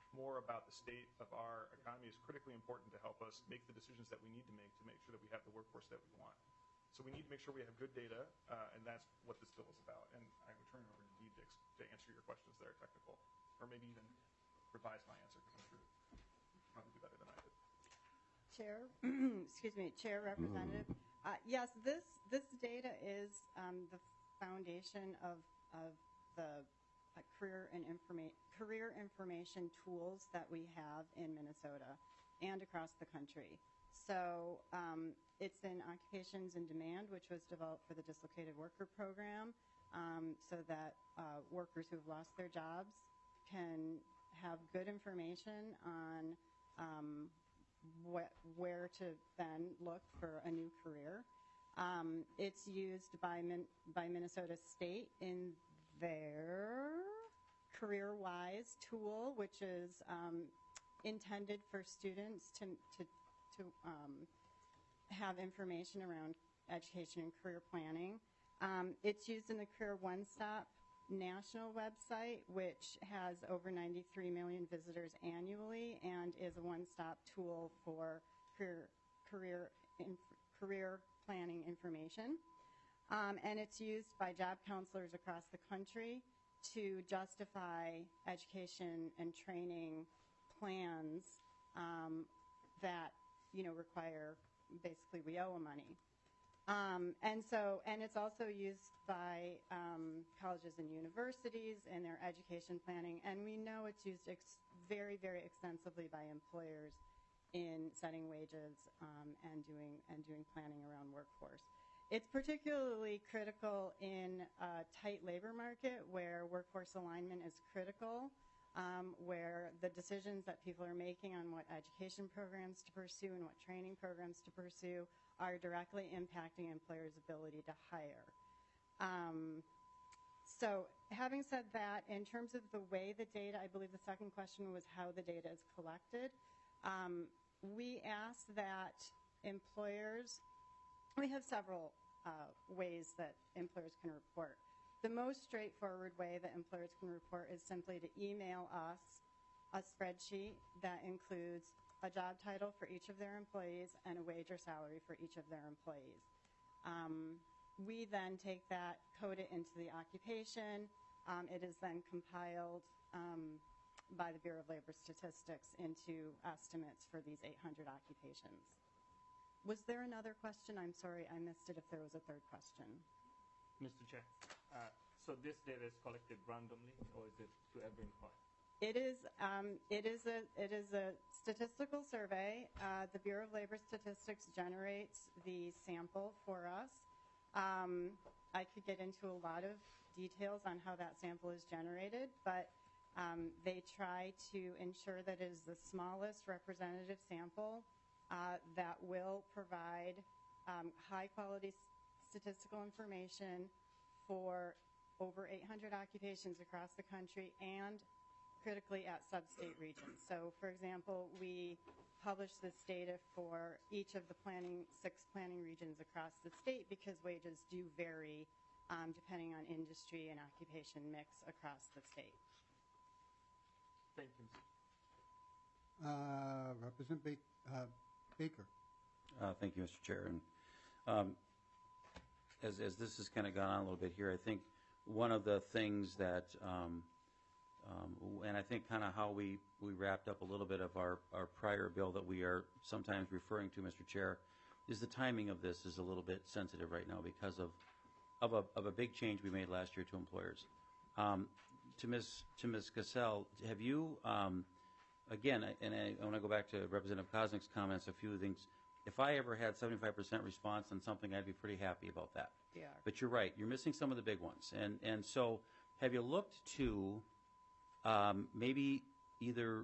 more about the state of our economy is critically important to help us make the decisions that we need to make sure that we have the workforce that we want. So we need to make sure we have good data, and that's what this bill is about. And I would turn it over to Deed to answer your questions that are technical, or maybe even revise my answer because I'm sure you probably do better than I did. Chair, excuse me, Chair Representative. Yes, this data is the foundation of the career information tools that we have in Minnesota and across the country. So it's in Occupations in Demand, which was developed for the Dislocated Worker Program, so that workers who have lost their jobs can have good information on where to then look for a new career. It's used by Minnesota State in their CareerWise tool, which is intended for students to have information around education and career planning. It's used in the Career One Stop national website, which has over 93 million visitors annually and is a one-stop tool for career planning information. And it's used by job counselors across the country to justify education and training plans that require basically WIOA money. And it's also used by colleges and universities in their education planning, and we know it's used very, very extensively by employers in setting wages and doing planning around workforce. It's particularly critical in a tight labor market where workforce alignment is critical, where the decisions that people are making on what education programs to pursue and what training programs to pursue are directly impacting employers' ability to hire. So having said that, in terms of the way the data, I believe the second question was how the data is collected. We ask that employers, we have several ways that employers can report. The most straightforward way that employers can report is simply to email us a spreadsheet that includes a job title for each of their employees and a wage or salary for each of their employees. We then take that, code it into the occupation. It is then compiled by the Bureau of Labor Statistics into estimates for these 800 occupations. Was there another question? I'm sorry, I missed it if there was a third question. Mr. Chair, so this data is collected randomly, or is it to every employee? It is a statistical survey. The Bureau of Labor Statistics generates the sample for us. I could get into a lot of details on how that sample is generated, but they try to ensure that it is the smallest representative sample that will provide high-quality statistical information for over 800 occupations across the country and critically at sub-state regions. So, for example, we publish this data for each of the 6 planning regions across the state because wages do vary depending on industry and occupation mix across the state. Thank you. Representative Baker. Thank you, Mr. Chair. And as this has kind of gone on a little bit here, I think one of the things that, and I think kind of how we wrapped up a little bit of our prior bill that we are sometimes referring to, Mr. Chair, is the timing of this is a little bit sensitive right now because of a big change we made last year to employers. To Ms. Cassell, have you, again, and I want to go back to Representative Koznick's comments, a few things. If I ever had 75% response on something, I'd be pretty happy about that. Yeah. But you're right. You're missing some of the big ones. And so have you looked to maybe either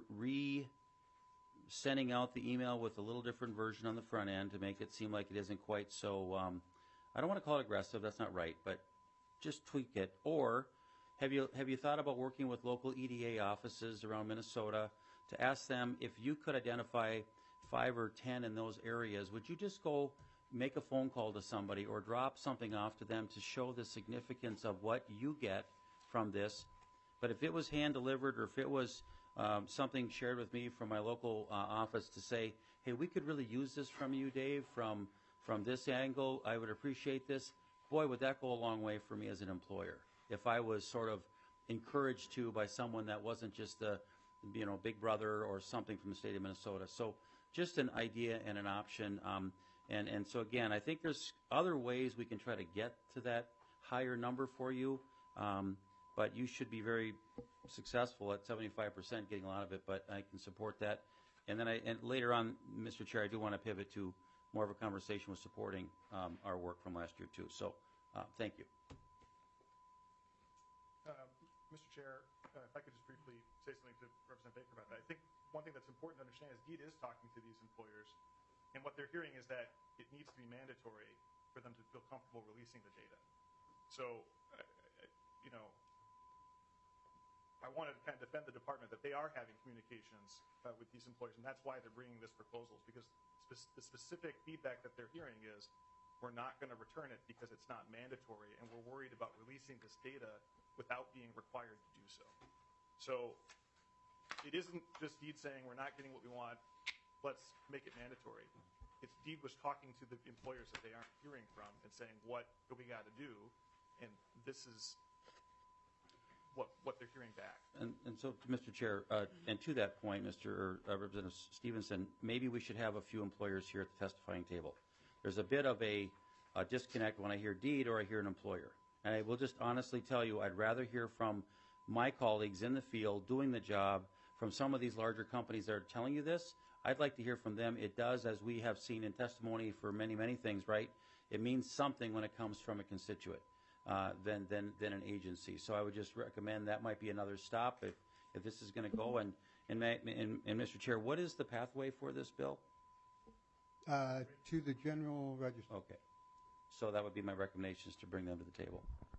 sending out the email with a little different version on the front end to make it seem like it isn't quite so, I don't want to call it aggressive, that's not right, but just tweak it. Or have you thought about working with local EDA offices around Minnesota to ask them if you could identify 5 or 10 in those areas, would you just go make a phone call to somebody or drop something off to them to show the significance of what you get from this? But if it was hand-delivered or if it was something shared with me from my local office to say, hey, we could really use this from you, Dave, from this angle. I would appreciate this. Boy, would that go a long way for me as an employer if I was sort of encouraged to by someone that wasn't just a big brother or something from the state of Minnesota. So just an idea and an option. And so again, I think there's other ways we can try to get to that higher number for you. But you should be very successful at 75% getting a lot of it, but I can support that. And then later on, Mr. Chair, I do want to pivot to more of a conversation with supporting our work from last year too. So thank you. Mr. Chair, if I could just briefly say something to Representative Baker about that. I think one thing that's important to understand is DEED is talking to these employers, and what they're hearing is that it needs to be mandatory for them to feel comfortable releasing the data. So, I want to kind of defend the department that they are having communications with these employers, and that's why they're bringing this proposal, because the specific feedback that they're hearing is we're not going to return it because it's not mandatory, and we're worried about releasing this data without being required to do so. So it isn't just DEED saying we're not getting what we want, let's make it mandatory. It's DEED was talking to the employers that they aren't hearing from and saying what do we got to do, and this is what they're hearing back. And so, Mr. Chair, and to that point, Representative Stevenson, maybe we should have a few employers here at the testifying table. There's a bit of a disconnect when I hear DEED or I hear an employer. And I will just honestly tell you, I'd rather hear from my colleagues in the field doing the job, from some of these larger companies that are telling you this. I'd like to hear from them. It does, as we have seen in testimony for many, many things, right? It means something when it comes from a constituent than an agency. So I would just recommend that might be another stop if this is going to go. And Mr. Chair, what is the pathway for this bill? To the general register. Okay. So that would be my recommendations to bring them to the table.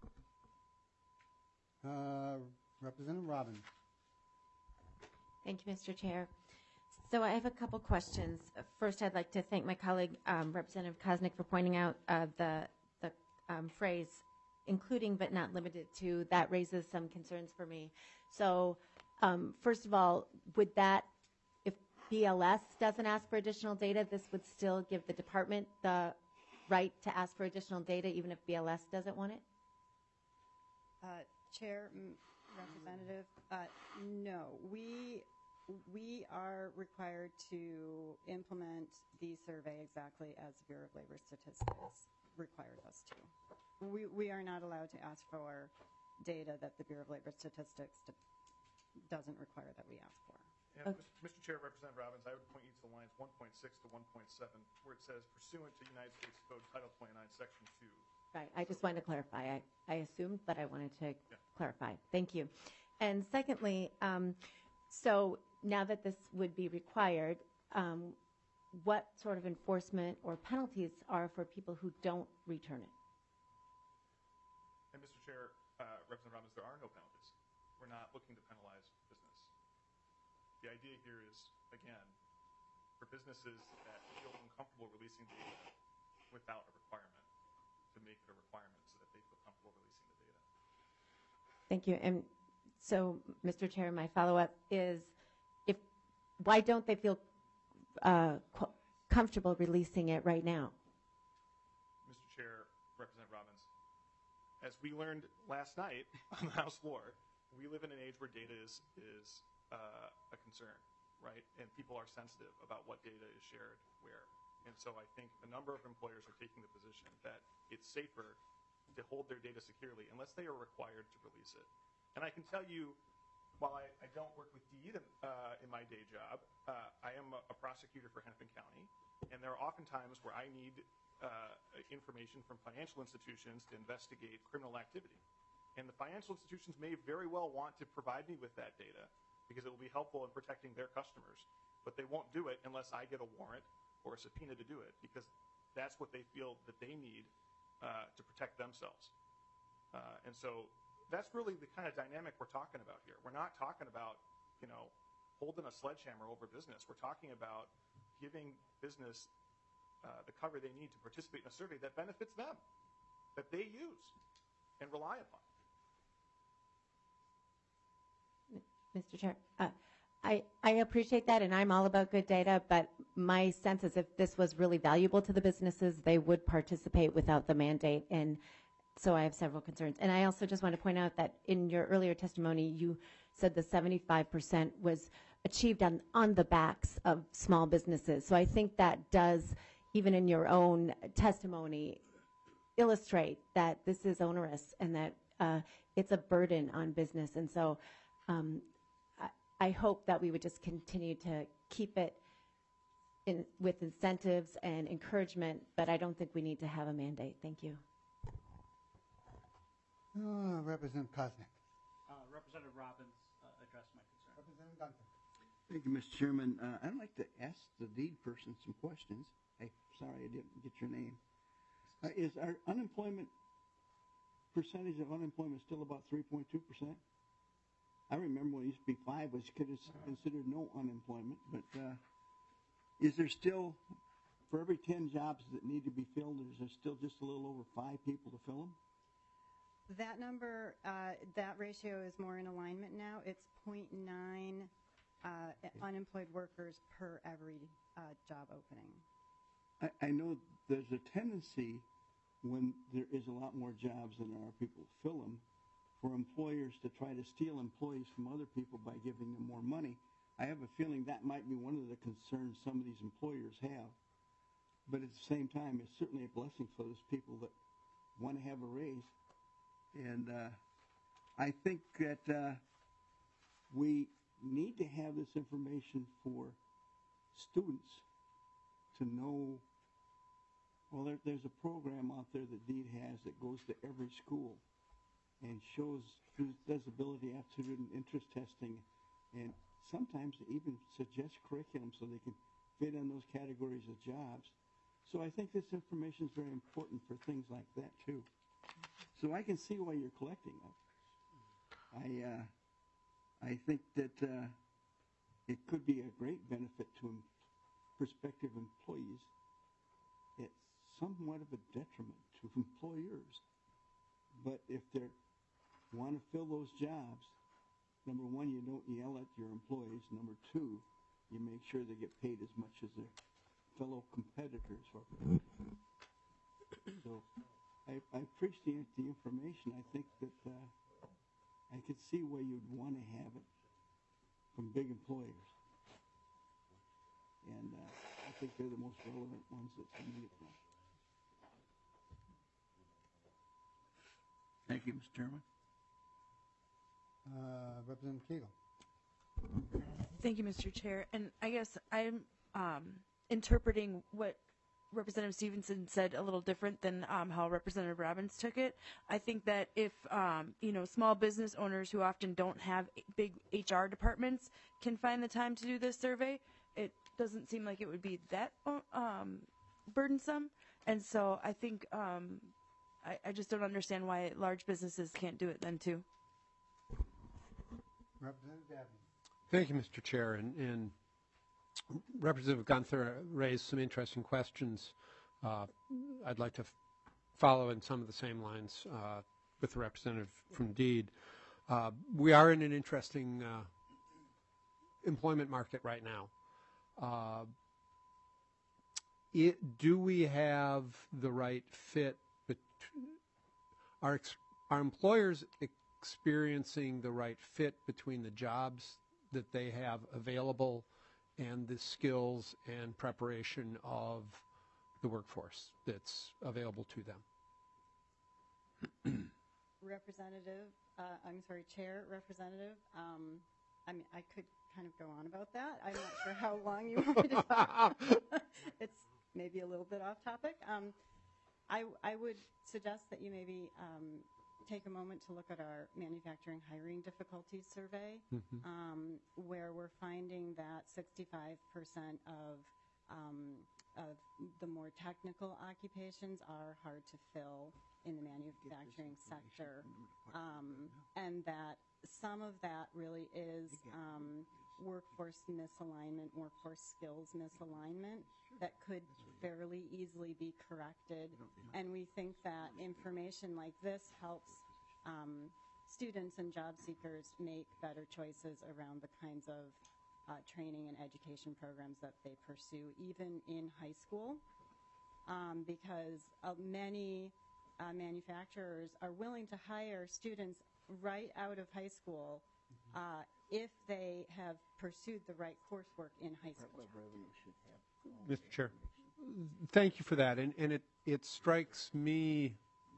Representative Robbins. Thank you, Mr. Chair. So I have a couple questions. First, I'd like to thank my colleague, Representative Koznick, for pointing out the phrase including but not limited to. That raises some concerns for me. So first of all, would that, if BLS doesn't ask for additional data, this would still give the department the right to ask for additional data even if BLS doesn't want it? Chair, Representative, no. We are required to implement the survey exactly as the Bureau of Labor Statistics required us to. We are not allowed to ask for data that the Bureau of Labor Statistics doesn't require that we ask for. And Mr. Chair, Representative Robbins, I would point you to the lines 1.6 to 1.7, where it says, pursuant to United States Code Title 29, Section 2. Right. I just wanted to clarify. I assumed, but I wanted to clarify. Thank you. And secondly, so now that this would be required, what sort of enforcement or penalties are for people who don't return it? And Mr. Chair, Representative Robbins, there are no penalties. We're not looking to penalize business. The idea here is, again, for businesses that feel uncomfortable releasing data without a requirement, to make it a requirement so that they feel comfortable releasing the data. Thank you. And so, Mr. Chair, my follow-up is, why don't they feel comfortable releasing it right now? Mr. Chair, Representative Robbins, as we learned last night on the House floor, we live in an age where data is a concern, right? And people are sensitive about what data is shared where. And so I think a number of employers are taking the position that it's safer to hold their data securely unless they are required to release it. And I can tell you, while I don't work with DEED in my day job, I am a prosecutor for Hennepin County, and there are often times where I need information from financial institutions to investigate criminal activity. And the financial institutions may very well want to provide me with that data because it will be helpful in protecting their customers, but they won't do it unless I get a warrant or a subpoena to do it, because that's what they feel that they need to protect themselves. And so that's really the kind of dynamic we're talking about here. We're not talking about, holding a sledgehammer over business. We're talking about giving business the cover they need to participate in a survey that benefits them, that they use and rely upon. Mr. Chair, I appreciate that, and I'm all about good data, but my sense is if this was really valuable to the businesses, they would participate without the mandate, and so I have several concerns. And I also just want to point out that in your earlier testimony, you said the 75% was achieved on the backs of small businesses. So I think that does, even in your own testimony, illustrate that this is onerous and that it's a burden on business. And so I hope that we would just continue to keep it with incentives and encouragement, but I don't think we need to have a mandate. Thank you. Representative Koznick. Representative Robbins addressed my concern. Representative Gunther. Thank you, Mr. Chairman. I'd like to ask the deed person some questions. Hey, sorry I didn't get your name. Is our unemployment percentage of unemployment still about 3.2%? I remember when it used to be 5 was considered no unemployment, but is there still, for every 10 jobs that need to be filled, is there still just a little over 5 people to fill them? That number, that ratio is more in alignment now. It's 0.9 unemployed workers per every job opening. I know there's a tendency when there is a lot more jobs than there are people to fill them for employers to try to steal employees from other people by giving them more money. I have a feeling that might be one of the concerns some of these employers have. But at the same time, it's certainly a blessing for those people that want to have a raise. And I think that we need to have this information for students to know. Well, there's a program out there that DEED has that goes to every school and does ability, aptitude, and interest testing, and sometimes even suggests curriculum so they can fit in those categories of jobs. So I think this information is very important for things like that too. So I can see why you're collecting it. I think that it could be a great benefit to prospective employees. It's somewhat of a detriment to employers. But if they want to fill those jobs, number one, you don't yell at your employees. Number two, you make sure they get paid as much as their fellow competitors are. So I appreciate the information. I think that I could see where you'd want to have it from big employers. And I think they're the most relevant ones that can need it from. Thank you, Mr. Chairman. Representative Kegel. Thank you, Mr. Chair. And I guess I'm interpreting what Representative Stevenson said a little different than how Representative Robbins took it. I think that if small business owners who often don't have big HR departments can find the time to do this survey, it doesn't seem like it would be that burdensome. And so I think I just don't understand why large businesses can't do it then too. Representative Dabney. Thank you, Mr. Chair. And Representative Gunther raised some interesting questions. I'd like to follow in some of the same lines with the representative from DEED. We are in an interesting employment market right now. Do we have the right fit? Are employers experiencing the right fit between the jobs that they have available and the skills and preparation of the workforce that's available to them? Chair, Representative, I mean, I could kind of go on about that. I'm not sure how long you want me to talk. It's maybe a little bit off topic. I would suggest that you maybe take a moment to look at our manufacturing hiring difficulties survey, where we're finding that 65% of the more technical occupations are hard to fill in the manufacturing sector, and that some of that really is workforce misalignment, workforce skills misalignment that could fairly easily be corrected. And we think that information like this helps students and job seekers make better choices around the kinds of training and education programs that they pursue, even in high school, because many manufacturers are willing to hire students right out of high school if they have pursued the right coursework in high school. Mr. Chair, thank you for that. And it strikes me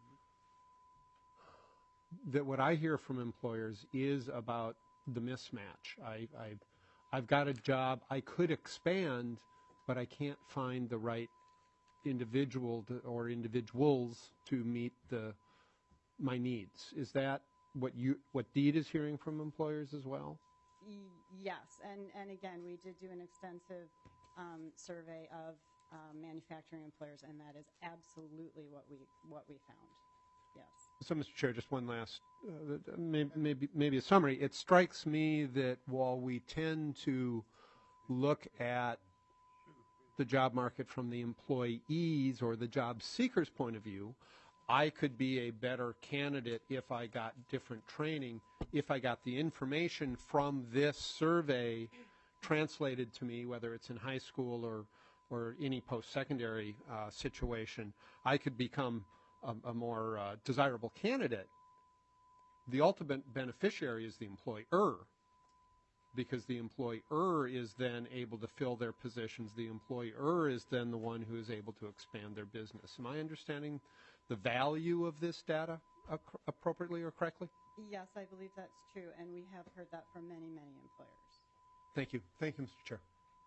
that what I hear from employers is about the mismatch. I've got a job, I could expand, but I can't find the right individual or individuals to meet my needs. Is that what DEED is hearing from employers as well? Yes, and again, we did do an extensive survey of manufacturing employers, and that is absolutely what we found. Yes. So, Mr. Chair, just one last, maybe a summary. It strikes me that while we tend to look at the job market from the employees or the job seeker's point of view, I could be a better candidate if I got different training, if I got the information from this survey translated to me, whether it's in high school or any post-secondary situation, I could become a more desirable candidate. The ultimate beneficiary is the employer, because the employer is then able to fill their positions. The employer is then the one who is able to expand their business. Am I understanding the value of this data appropriately or correctly? Yes, I believe that's true, and we have heard that from many, many employers. Thank you. Thank you, Mr. Chair.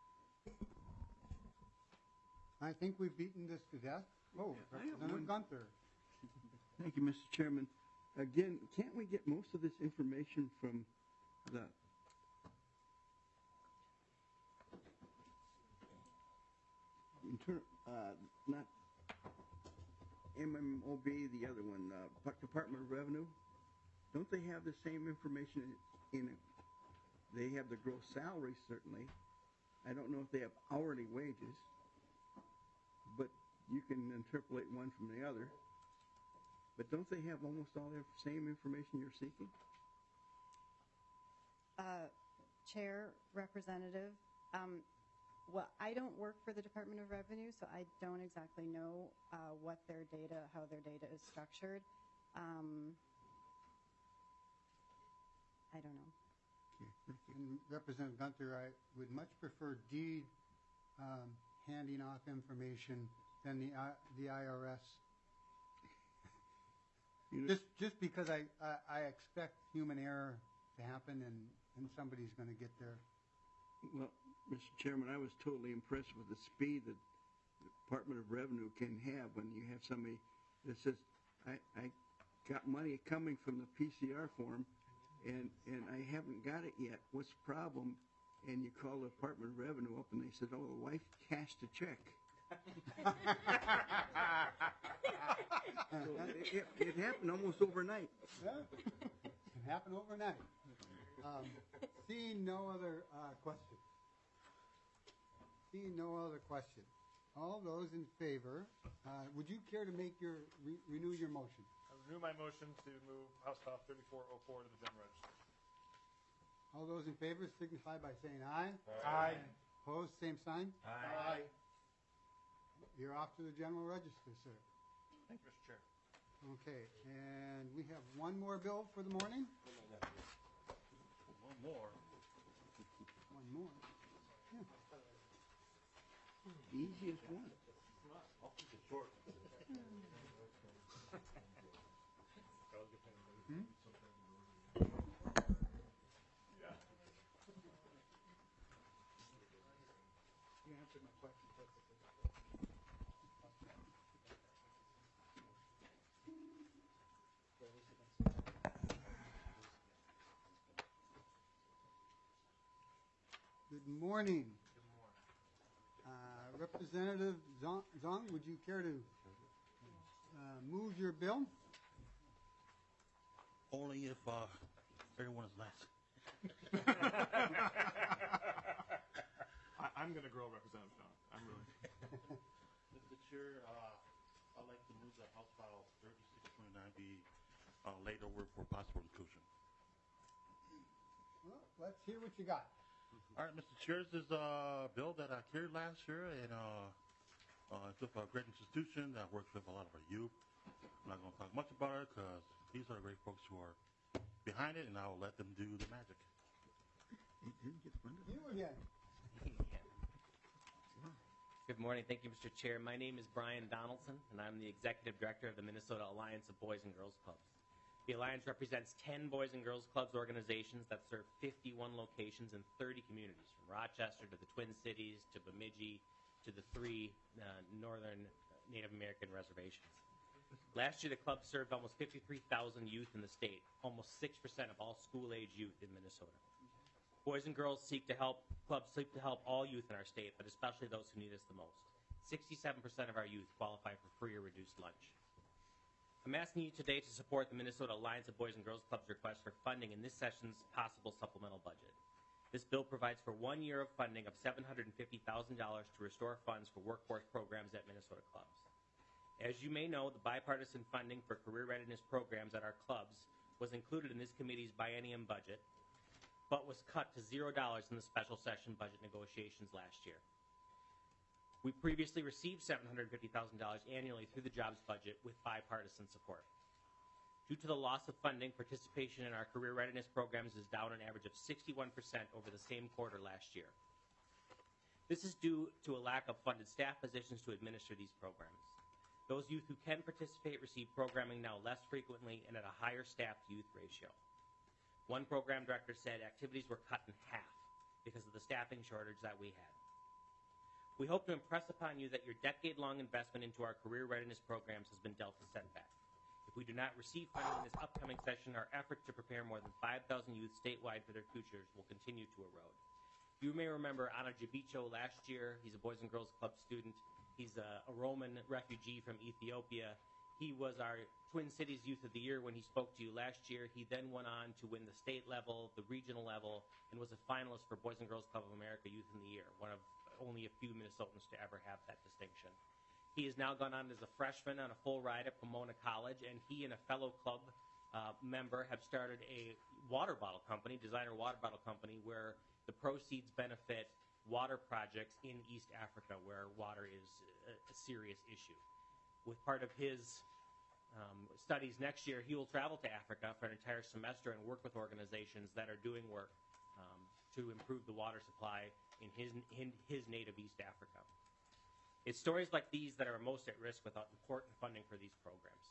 I think we've beaten this to death. Oh, Representative Gunther. Thank you, Mr. Chairman. Again, can't we get most of this information from the not MMOB, the other one, Department of Revenue? Don't they have the same information in it? They have the gross salary, certainly. I don't know if they have hourly wages, but you can interpolate one from the other. But don't they have almost all the same information you're seeking? Chair, Representative, well, I don't work for the Department of Revenue, so I don't exactly know how their data is structured. I don't know. And Representative Gunther, I would much prefer DEED handing off information than the IRS. Just because I expect human error to happen and somebody's going to get there. Well, Mr. Chairman, I was totally impressed with the speed that the Department of Revenue can have when you have somebody that says, I got money coming from the PCR form and I haven't got it yet. What's the problem? And you call the Department of Revenue up and they said, oh, the wife cashed a check. So it happened almost overnight. Yeah, it happened overnight. Seeing no other question. Seeing no other question. All those in favor, would you care to make renew your motion? I renew my motion to move House File 3404 to the General Register. All those in favor signify by saying aye. Aye. Opposed, same sign. Aye. You're off to the General Register, sir. Thank you, Mr. Chair. Okay, and we have one more bill for the morning. One more. One more. Yeah. Easiest one. I'll keep it short. You answered my question perfectly. Good morning. Representative Zong, would you care to move your bill? Only if everyone is nice. I'm going to grow Representative John. I'm really. Mr. Chair, I'd like to move that House File 3629 be laid over for possible inclusion. Well, let's hear what you got. All right, Mr. Chair, this is a bill that I carried last year, and it's with a great institution that works with a lot of our youth. I'm not going to talk much about it because these are the great folks who are behind it, and I will let them do the magic. You again. Good morning. Thank you, Mr. Chair. My name is Brian Donaldson, and I'm the Executive Director of the Minnesota Alliance of Boys and Girls Clubs. The Alliance represents 10 Boys and Girls Clubs organizations that serve 51 locations in 30 communities, from Rochester to the Twin Cities to Bemidji to the 3 northern Native American reservations. Last year, the club served almost 53,000 youth in the state, almost 6% of all school-age youth in Minnesota. Boys and Girls clubs seek to help all youth in our state, but especially those who need us the most. 67% of our youth qualify for free or reduced lunch. I'm asking you today to support the Minnesota Alliance of Boys and Girls Clubs request for funding in this session's possible supplemental budget. This bill provides for 1 year of funding of $750,000 to restore funds for workforce programs at Minnesota clubs. As you may know, the bipartisan funding for career readiness programs at our clubs was included in this committee's biennium budget, but was cut to $0 in the special session budget negotiations last year. We previously received $750,000 annually through the jobs budget with bipartisan support. Due to the loss of funding, participation in our career readiness programs is down an average of 61% over the same quarter last year. This is due to a lack of funded staff positions to administer these programs. Those youth who can participate receive programming now less frequently and at a higher staff-to-youth ratio. One program director said activities were cut in half because of the staffing shortage that we had. We hope to impress upon you that your decade-long investment into our career readiness programs has been dealt a setback. If we do not receive funding in this upcoming session, our efforts to prepare more than 5,000 youth statewide for their futures will continue to erode. You may remember Ana Jabicho last year. He's a Boys and Girls Club student. He's a Roman refugee from Ethiopia. He was our Twin Cities Youth of the Year when he spoke to you last year. He then went on to win the state level, the regional level, and was a finalist for Boys and Girls Club of America Youth in the Year, one of only a few Minnesotans to ever have that distinction. He has now gone on as a freshman on a full ride at Pomona College, and he and a fellow club member have started a water bottle company, designer water bottle company, where the proceeds benefit water projects in East Africa, where water is a serious issue. With part of his studies next year, he will travel to Africa for an entire semester and work with organizations that are doing work to improve the water supply in his native East Africa. It's stories like these that are most at risk without important funding for these programs.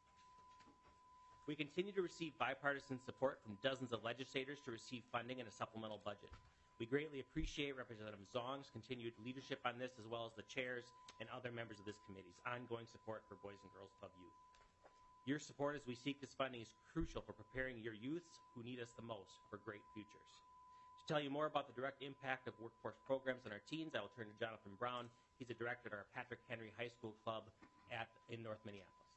We continue to receive bipartisan support from dozens of legislators to receive funding in a supplemental budget. We greatly appreciate Representative Zong's continued leadership on this, as well as the chairs and other members of this committee's ongoing support for Boys and Girls Club youth. Your support as we seek this funding is crucial for preparing your youths who need us the most for great futures. To tell you more about the direct impact of workforce programs on our teens, I will turn to Jonathan Brown. He's a director at our Patrick Henry High School Club in North Minneapolis.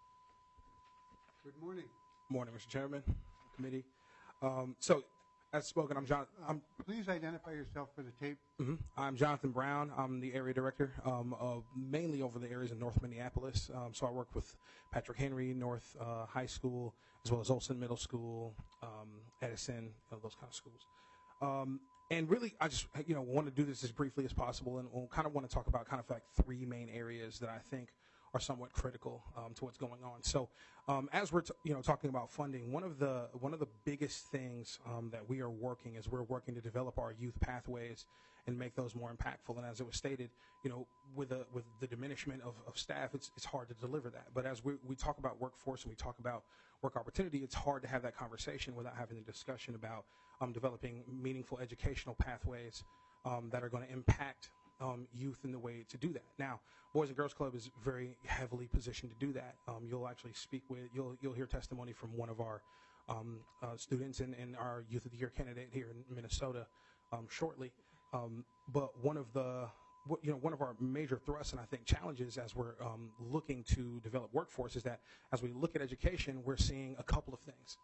Good morning. Morning, Mr. Chairman, committee. So, as spoken, I'm John. Please identify yourself for the tape. I'm Jonathan Brown. I'm the area director, mainly over the areas in North Minneapolis. So I work with Patrick Henry North High School, as well as Olson Middle School, Edison, those kind of schools. And really, I just want to do this as briefly as possible, and we'll kind of want to talk about kind of like three main areas that I think are somewhat critical to what's going on. So, as we're talking about funding, one of the biggest things that we are working is we're working to develop our youth pathways and make those more impactful. And as it was stated, with the diminishment of staff, it's hard to deliver that. But as we talk about workforce and we talk about work opportunity, it's hard to have that conversation without having the discussion about developing meaningful educational pathways that are going to impact youth in the way to do that. Now, Boys and Girls Club is very heavily positioned to do that. You'll actually you'll hear testimony from one of our students and our Youth of the Year candidate here in Minnesota shortly. But one of our major thrusts and I think challenges as we're looking to develop workforce is that as we look at education, we're seeing a couple of things.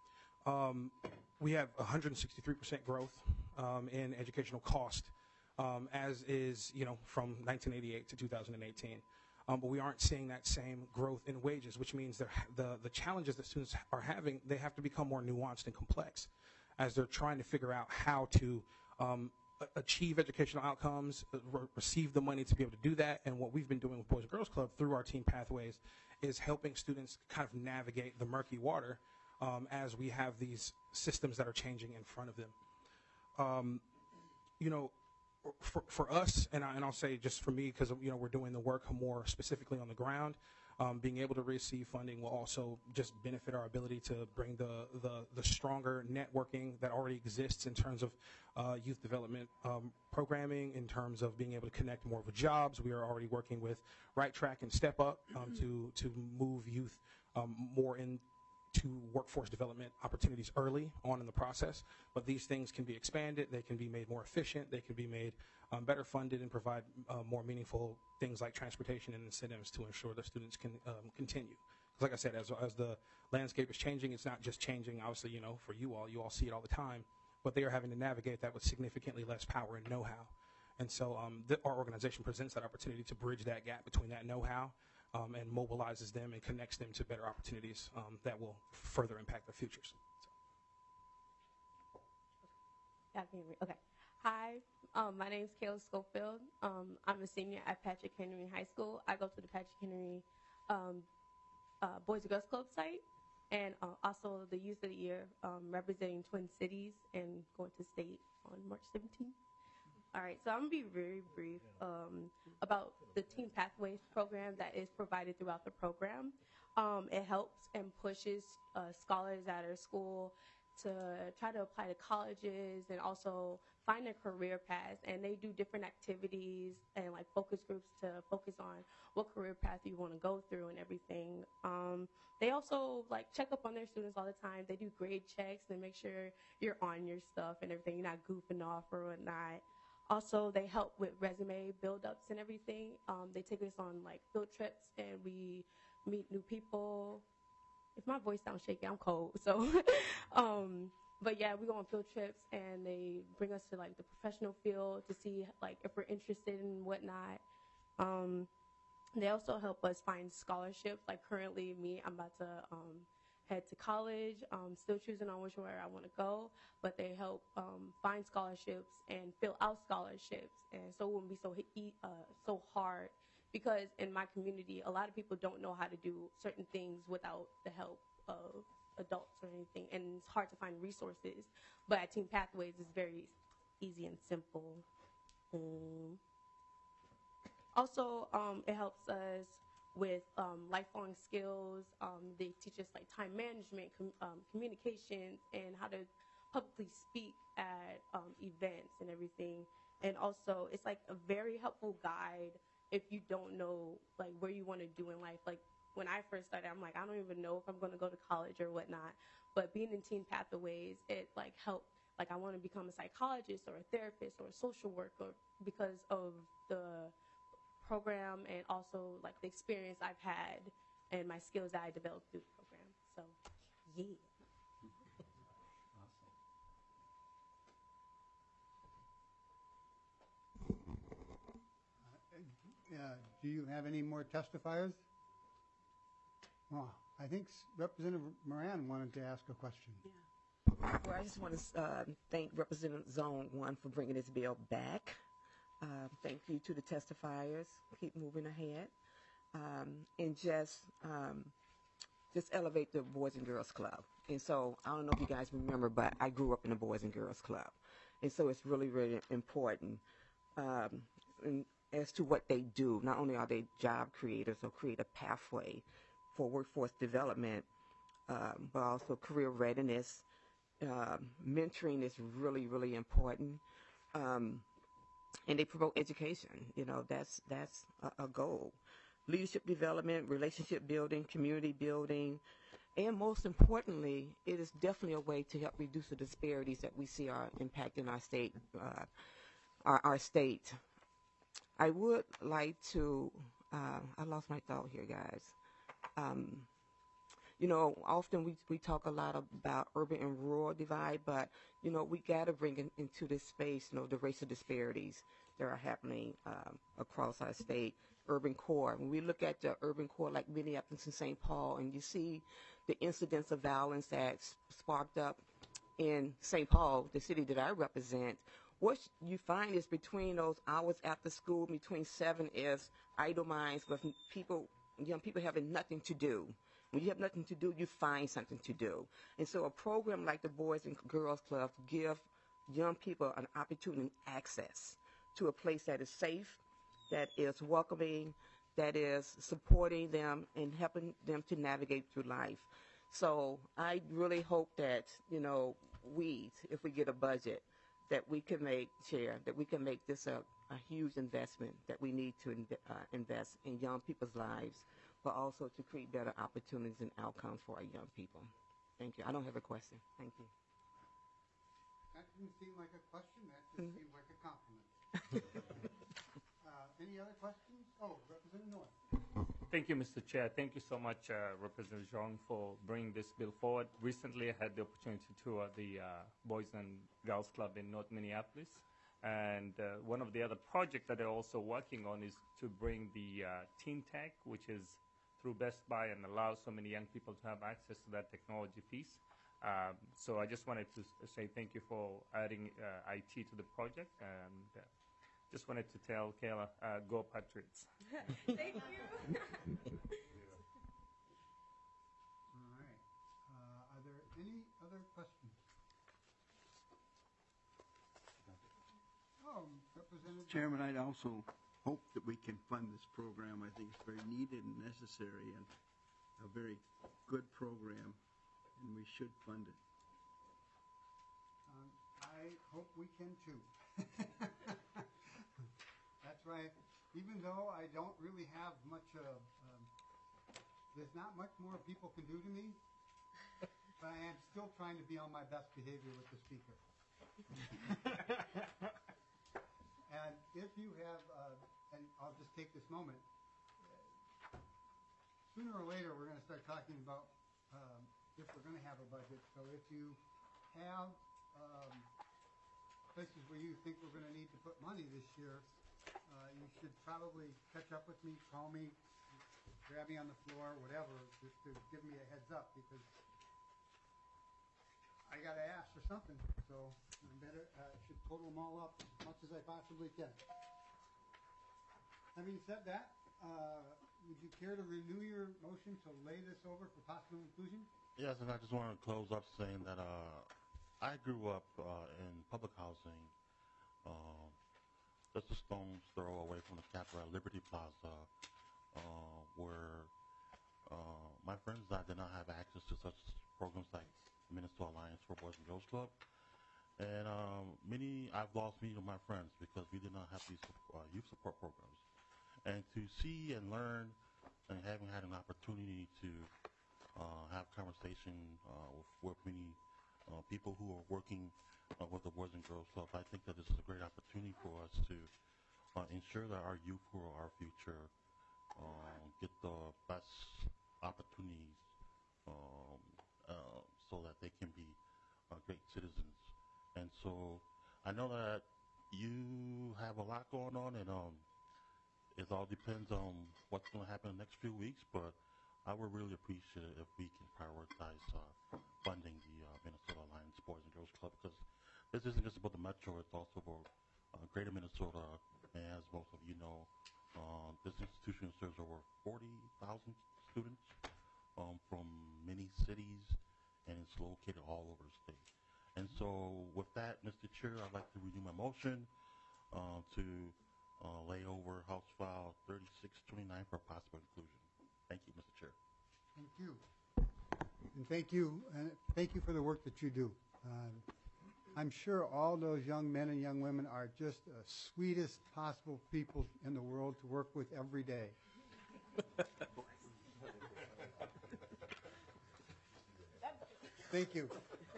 We have 163% growth in educational cost. As is, from 1988 to 2018. But we aren't seeing that same growth in wages, which means the challenges that students are having, they have to become more nuanced and complex as they're trying to figure out how to achieve educational outcomes, receive the money to be able to do that. And what we've been doing with Boys and Girls Club through our Teen Pathways is helping students kind of navigate the murky water as we have these systems that are changing in front of them. You know, for us, and I'll say just for me, because you know we're doing the work more specifically on the ground. Being able to receive funding will also just benefit our ability to bring the stronger networking that already exists in terms of youth development programming, in terms of being able to connect more with jobs. We are already working with Right Track and Step Up to move youth more into workforce development opportunities early on in the process. But these things can be expanded, they can be made more efficient, they can be made better funded and provide more meaningful things like transportation and incentives to ensure that students can continue. Because like I said, as the landscape is changing, it's not just changing, obviously, you know, for you all see it all the time, but they are having to navigate that with significantly less power and know-how. And so our organization presents that opportunity to bridge that gap between that know-how and mobilizes them and connects them to better opportunities that will further impact their futures. Okay. Hi, my name is Kayla Schofield. I'm a senior at Patrick Henry High School. I go to the Patrick Henry Boys and Girls Club site, and also the Youth of the Year, representing Twin Cities and going to state on March 17th. All right, so I'm going to be very brief about the Teen Pathways program that is provided throughout the program. It helps and pushes scholars at our school to try to apply to colleges and also find a career path. And they do different activities and like focus groups to focus on what career path you want to go through and everything. They also like check up on their students all the time. They do grade checks and make sure you're on your stuff and everything, you're not goofing off or whatnot. Also, they help with resume build-ups and everything. They take us on like field trips and we meet new people. If my voice sounds shaky, I'm cold. So, but yeah, we go on field trips and they bring us to like the professional field to see like if we're interested in whatnot. They also help us find scholarships. Like currently, I'm about to head to college. Still choosing on where I want to go, but they help find scholarships and fill out scholarships, and so it wouldn't be so hard. Because in my community, a lot of people don't know how to do certain things without the help of adults or anything, and it's hard to find resources. But at Teen Pathways, it's very easy and simple. Also, it helps us with lifelong skills. They teach us like time management, communications, and how to publicly speak at events and everything. And also, it's like a very helpful guide if you don't know like where you want to do in life. Like when I first started, I'm like, I don't even know if I'm going to go to college or whatnot. But being in Teen Pathways, it like helped. Like I want to become a psychologist or a therapist or a social worker because of the program and also like the experience I've had and my skills that I developed through the program. So, yeah. Do you have any more testifiers? Well, I think Representative Moran wanted to ask a question. Well, I just want to thank Representative Zone 1 for bringing this bill back. Thank you to the testifiers. Keep moving ahead. And just elevate the Boys and Girls Club. And so I don't know if you guys remember, but I grew up in the Boys and Girls Club. And so it's really, really important as to what they do. Not only are they job creators or create a pathway for workforce development, but also career readiness. Mentoring is really, really important. And they promote education. You know, that's a goal. Leadership development, relationship building, community building, and most importantly, it is definitely a way to help reduce the disparities that we see are impacting our state. Our state. I would like to. I lost my thought here, guys. You know, often we talk a lot about urban and rural divide, but, you know, we got to bring into this space, you know, the racial disparities that are happening across our state. Urban core. When we look at the urban core like Minneapolis and St. Paul, and you see the incidents of violence that sparked up in St. Paul, the city that I represent, what you find is between those hours after school, between 7 is idle minds with young people having nothing to do. When you have nothing to do, you find something to do. And so a program like the Boys and Girls Club give young people an opportunity and access to a place that is safe, that is welcoming, that is supporting them and helping them to navigate through life. So I really hope that, if we get a budget, that we can make, Chair, that we can make this a huge investment that we need to invest in young people's lives, but also to create better opportunities and outcomes for our young people. Thank you. I don't have a question. Thank you. That didn't seem like a question. That just seemed like a compliment. Any other questions? Oh, Representative North. Thank you, Mr. Chair. Thank you so much, Representative Zhang, for bringing this bill forward. Recently, I had the opportunity to tour the Boys and Girls Club in North Minneapolis. And one of the other projects that they're also working on is to bring the Teen Tech, which is through Best Buy and allows so many young people to have access to that technology piece. So I just wanted to say thank you for adding IT to the project. And just wanted to tell Kayla, go Patriots. Thank you. All right. Are there any other questions? Oh, Representative. Chairman, I'd also hope that we can fund this program. I think it's very needed and necessary and a very good program, and we should fund it. I hope we can too. That's right. Even though I don't really have much there's not much more people can do to me, but I am still trying to be on my best behavior with the speaker. And if you have, and I'll just take this moment, sooner or later we're going to start talking about if we're going to have a budget. So if you have places where you think we're going to need to put money this year, you should probably catch up with me, call me, grab me on the floor, whatever, just to give me a heads up, because I got to ask for something. So I better should total them all up as much as I possibly can. Having said that, would you care to renew your motion to lay this over for possible inclusion? Yes, and I just want to close up saying that I grew up in public housing, just a stone's throw away from the Capitol at Liberty Plaza, where my friends and I did not have access to such programs like Minnesota Alliance for Boys and Girls Club. And I've lost many of my friends because we did not have these youth support programs. And to see and learn, and having had an opportunity to have conversation with many people who are working with the Boys and Girls Club, I think that this is a great opportunity for us to ensure that our youth, who are our future, get the best opportunities so that they can be great citizens. And so I know that you have a lot going on, and it all depends on what's going to happen in the next few weeks, but I would really appreciate it if we can prioritize funding the Minnesota Alliance Boys and Girls Club, because this isn't just about the Metro, it's also about Greater Minnesota. And as most of you know, this institution serves over 40,000 students from many cities, and it's located all over the state. And so with that, Mr. Chair, I'd like to renew my motion to lay over House File 3629 for possible inclusion. Thank you, Mr. Chair. Thank you. And thank you for the work that you do. I'm sure all those young men and young women are just the sweetest possible people in the world to work with every day. Thank you.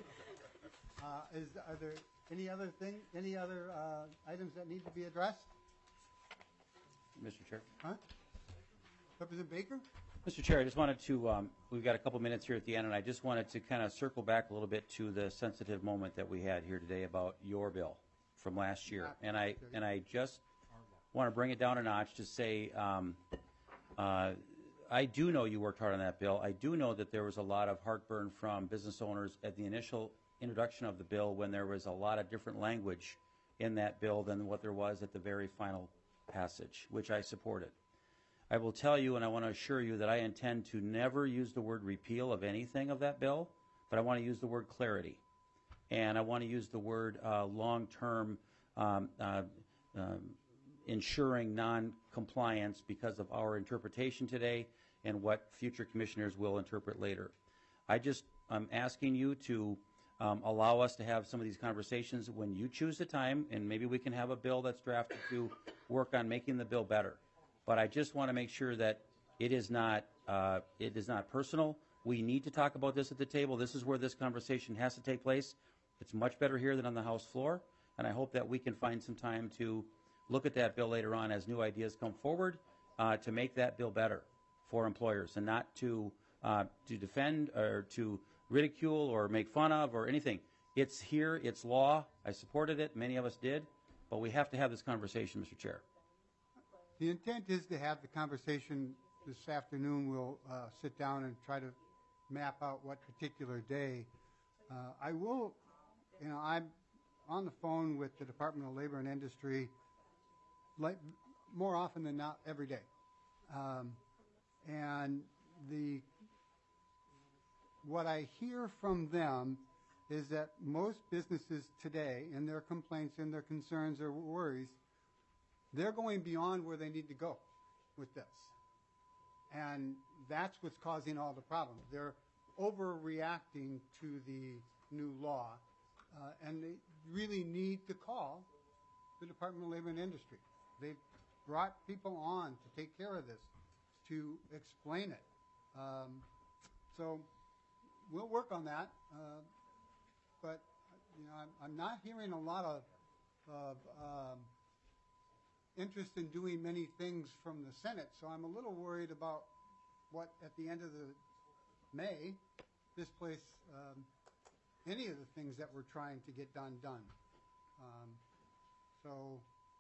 Are there any other items that need to be addressed? Mr. Chair. Huh? Representative Baker? Mr. Chair, I just wanted to, we've got a couple minutes here at the end, and I just wanted to kind of circle back a little bit to the sensitive moment that we had here today about your bill from last year. And I just want to bring it down a notch to say, I do know you worked hard on that bill. I do know that there was a lot of heartburn from business owners at the initial introduction of the bill when there was a lot of different language in that bill than what there was at the very final passage, which I supported. I will tell you, and I want to assure you, that I intend to never use the word repeal of anything of that bill, but I want to use the word clarity. And I want to use the word long-term ensuring non-compliance because of our interpretation today and what future commissioners will interpret later. I'm asking you to allow us to have some of these conversations when you choose the time, and maybe we can have a bill that's drafted to work on making the bill better. But I just want to make sure that it is not personal. We need to talk about this at the table. This is where this conversation has to take place. It's much better here than on the House floor, and I hope that we can find some time to look at that bill later on as new ideas come forward to make that bill better for employers, and not to defend or to ridicule or make fun of or anything. It's here, it's law. I supported it, many of us did, but we have to have this conversation, Mr. Chair. The intent is to have the conversation this afternoon. We'll sit down and try to map out what particular day. I will, I'm on the phone with the Department of Labor and Industry like more often than not every day. And what I hear from them is that most businesses today, in their complaints, in their concerns or worries, they're going beyond where they need to go with this. And that's what's causing all the problems. They're overreacting to the new law, and they really need to call the Department of Labor and Industry. They've brought people on to take care of this, to explain it. So we'll work on that, but I'm not hearing a lot of interest in doing many things from the Senate, so I'm a little worried about what at the end of the May displace any of the things that we're trying to get done. So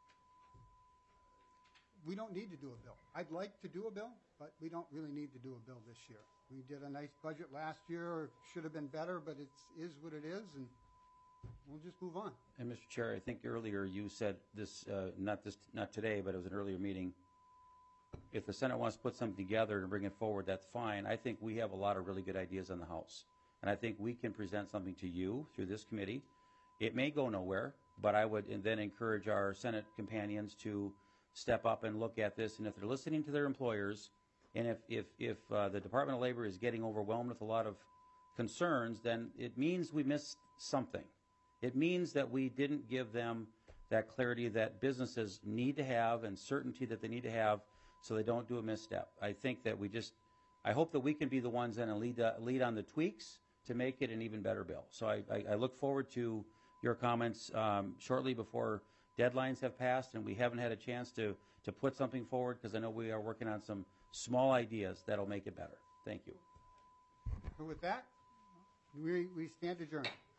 we don't need to do a bill. I'd like to do a bill, but we don't really need to do a bill this year. We did a nice budget last year. It should have been better, but it is what it is, and we'll just move on. And Mr. Chair, I think earlier you said this, not today, but it was an earlier meeting. If the Senate wants to put something together and bring it forward, that's fine. I think we have a lot of really good ideas on the House, and I think we can present something to you through this committee. It may go nowhere, but I would then encourage our Senate companions to step up and look at this, and if they're listening to their employers, and if the Department of Labor is getting overwhelmed with a lot of concerns, then it means we missed something. It means that we didn't give them that clarity that businesses need to have and certainty that they need to have so they don't do a misstep. I think that I hope that we can be the ones then and lead on the tweaks to make it an even better bill. So I look forward to your comments shortly before deadlines have passed, and we haven't had a chance to put something forward because I know we are working on some small ideas that'll make it better. Thank you. So with that, we stand adjourned.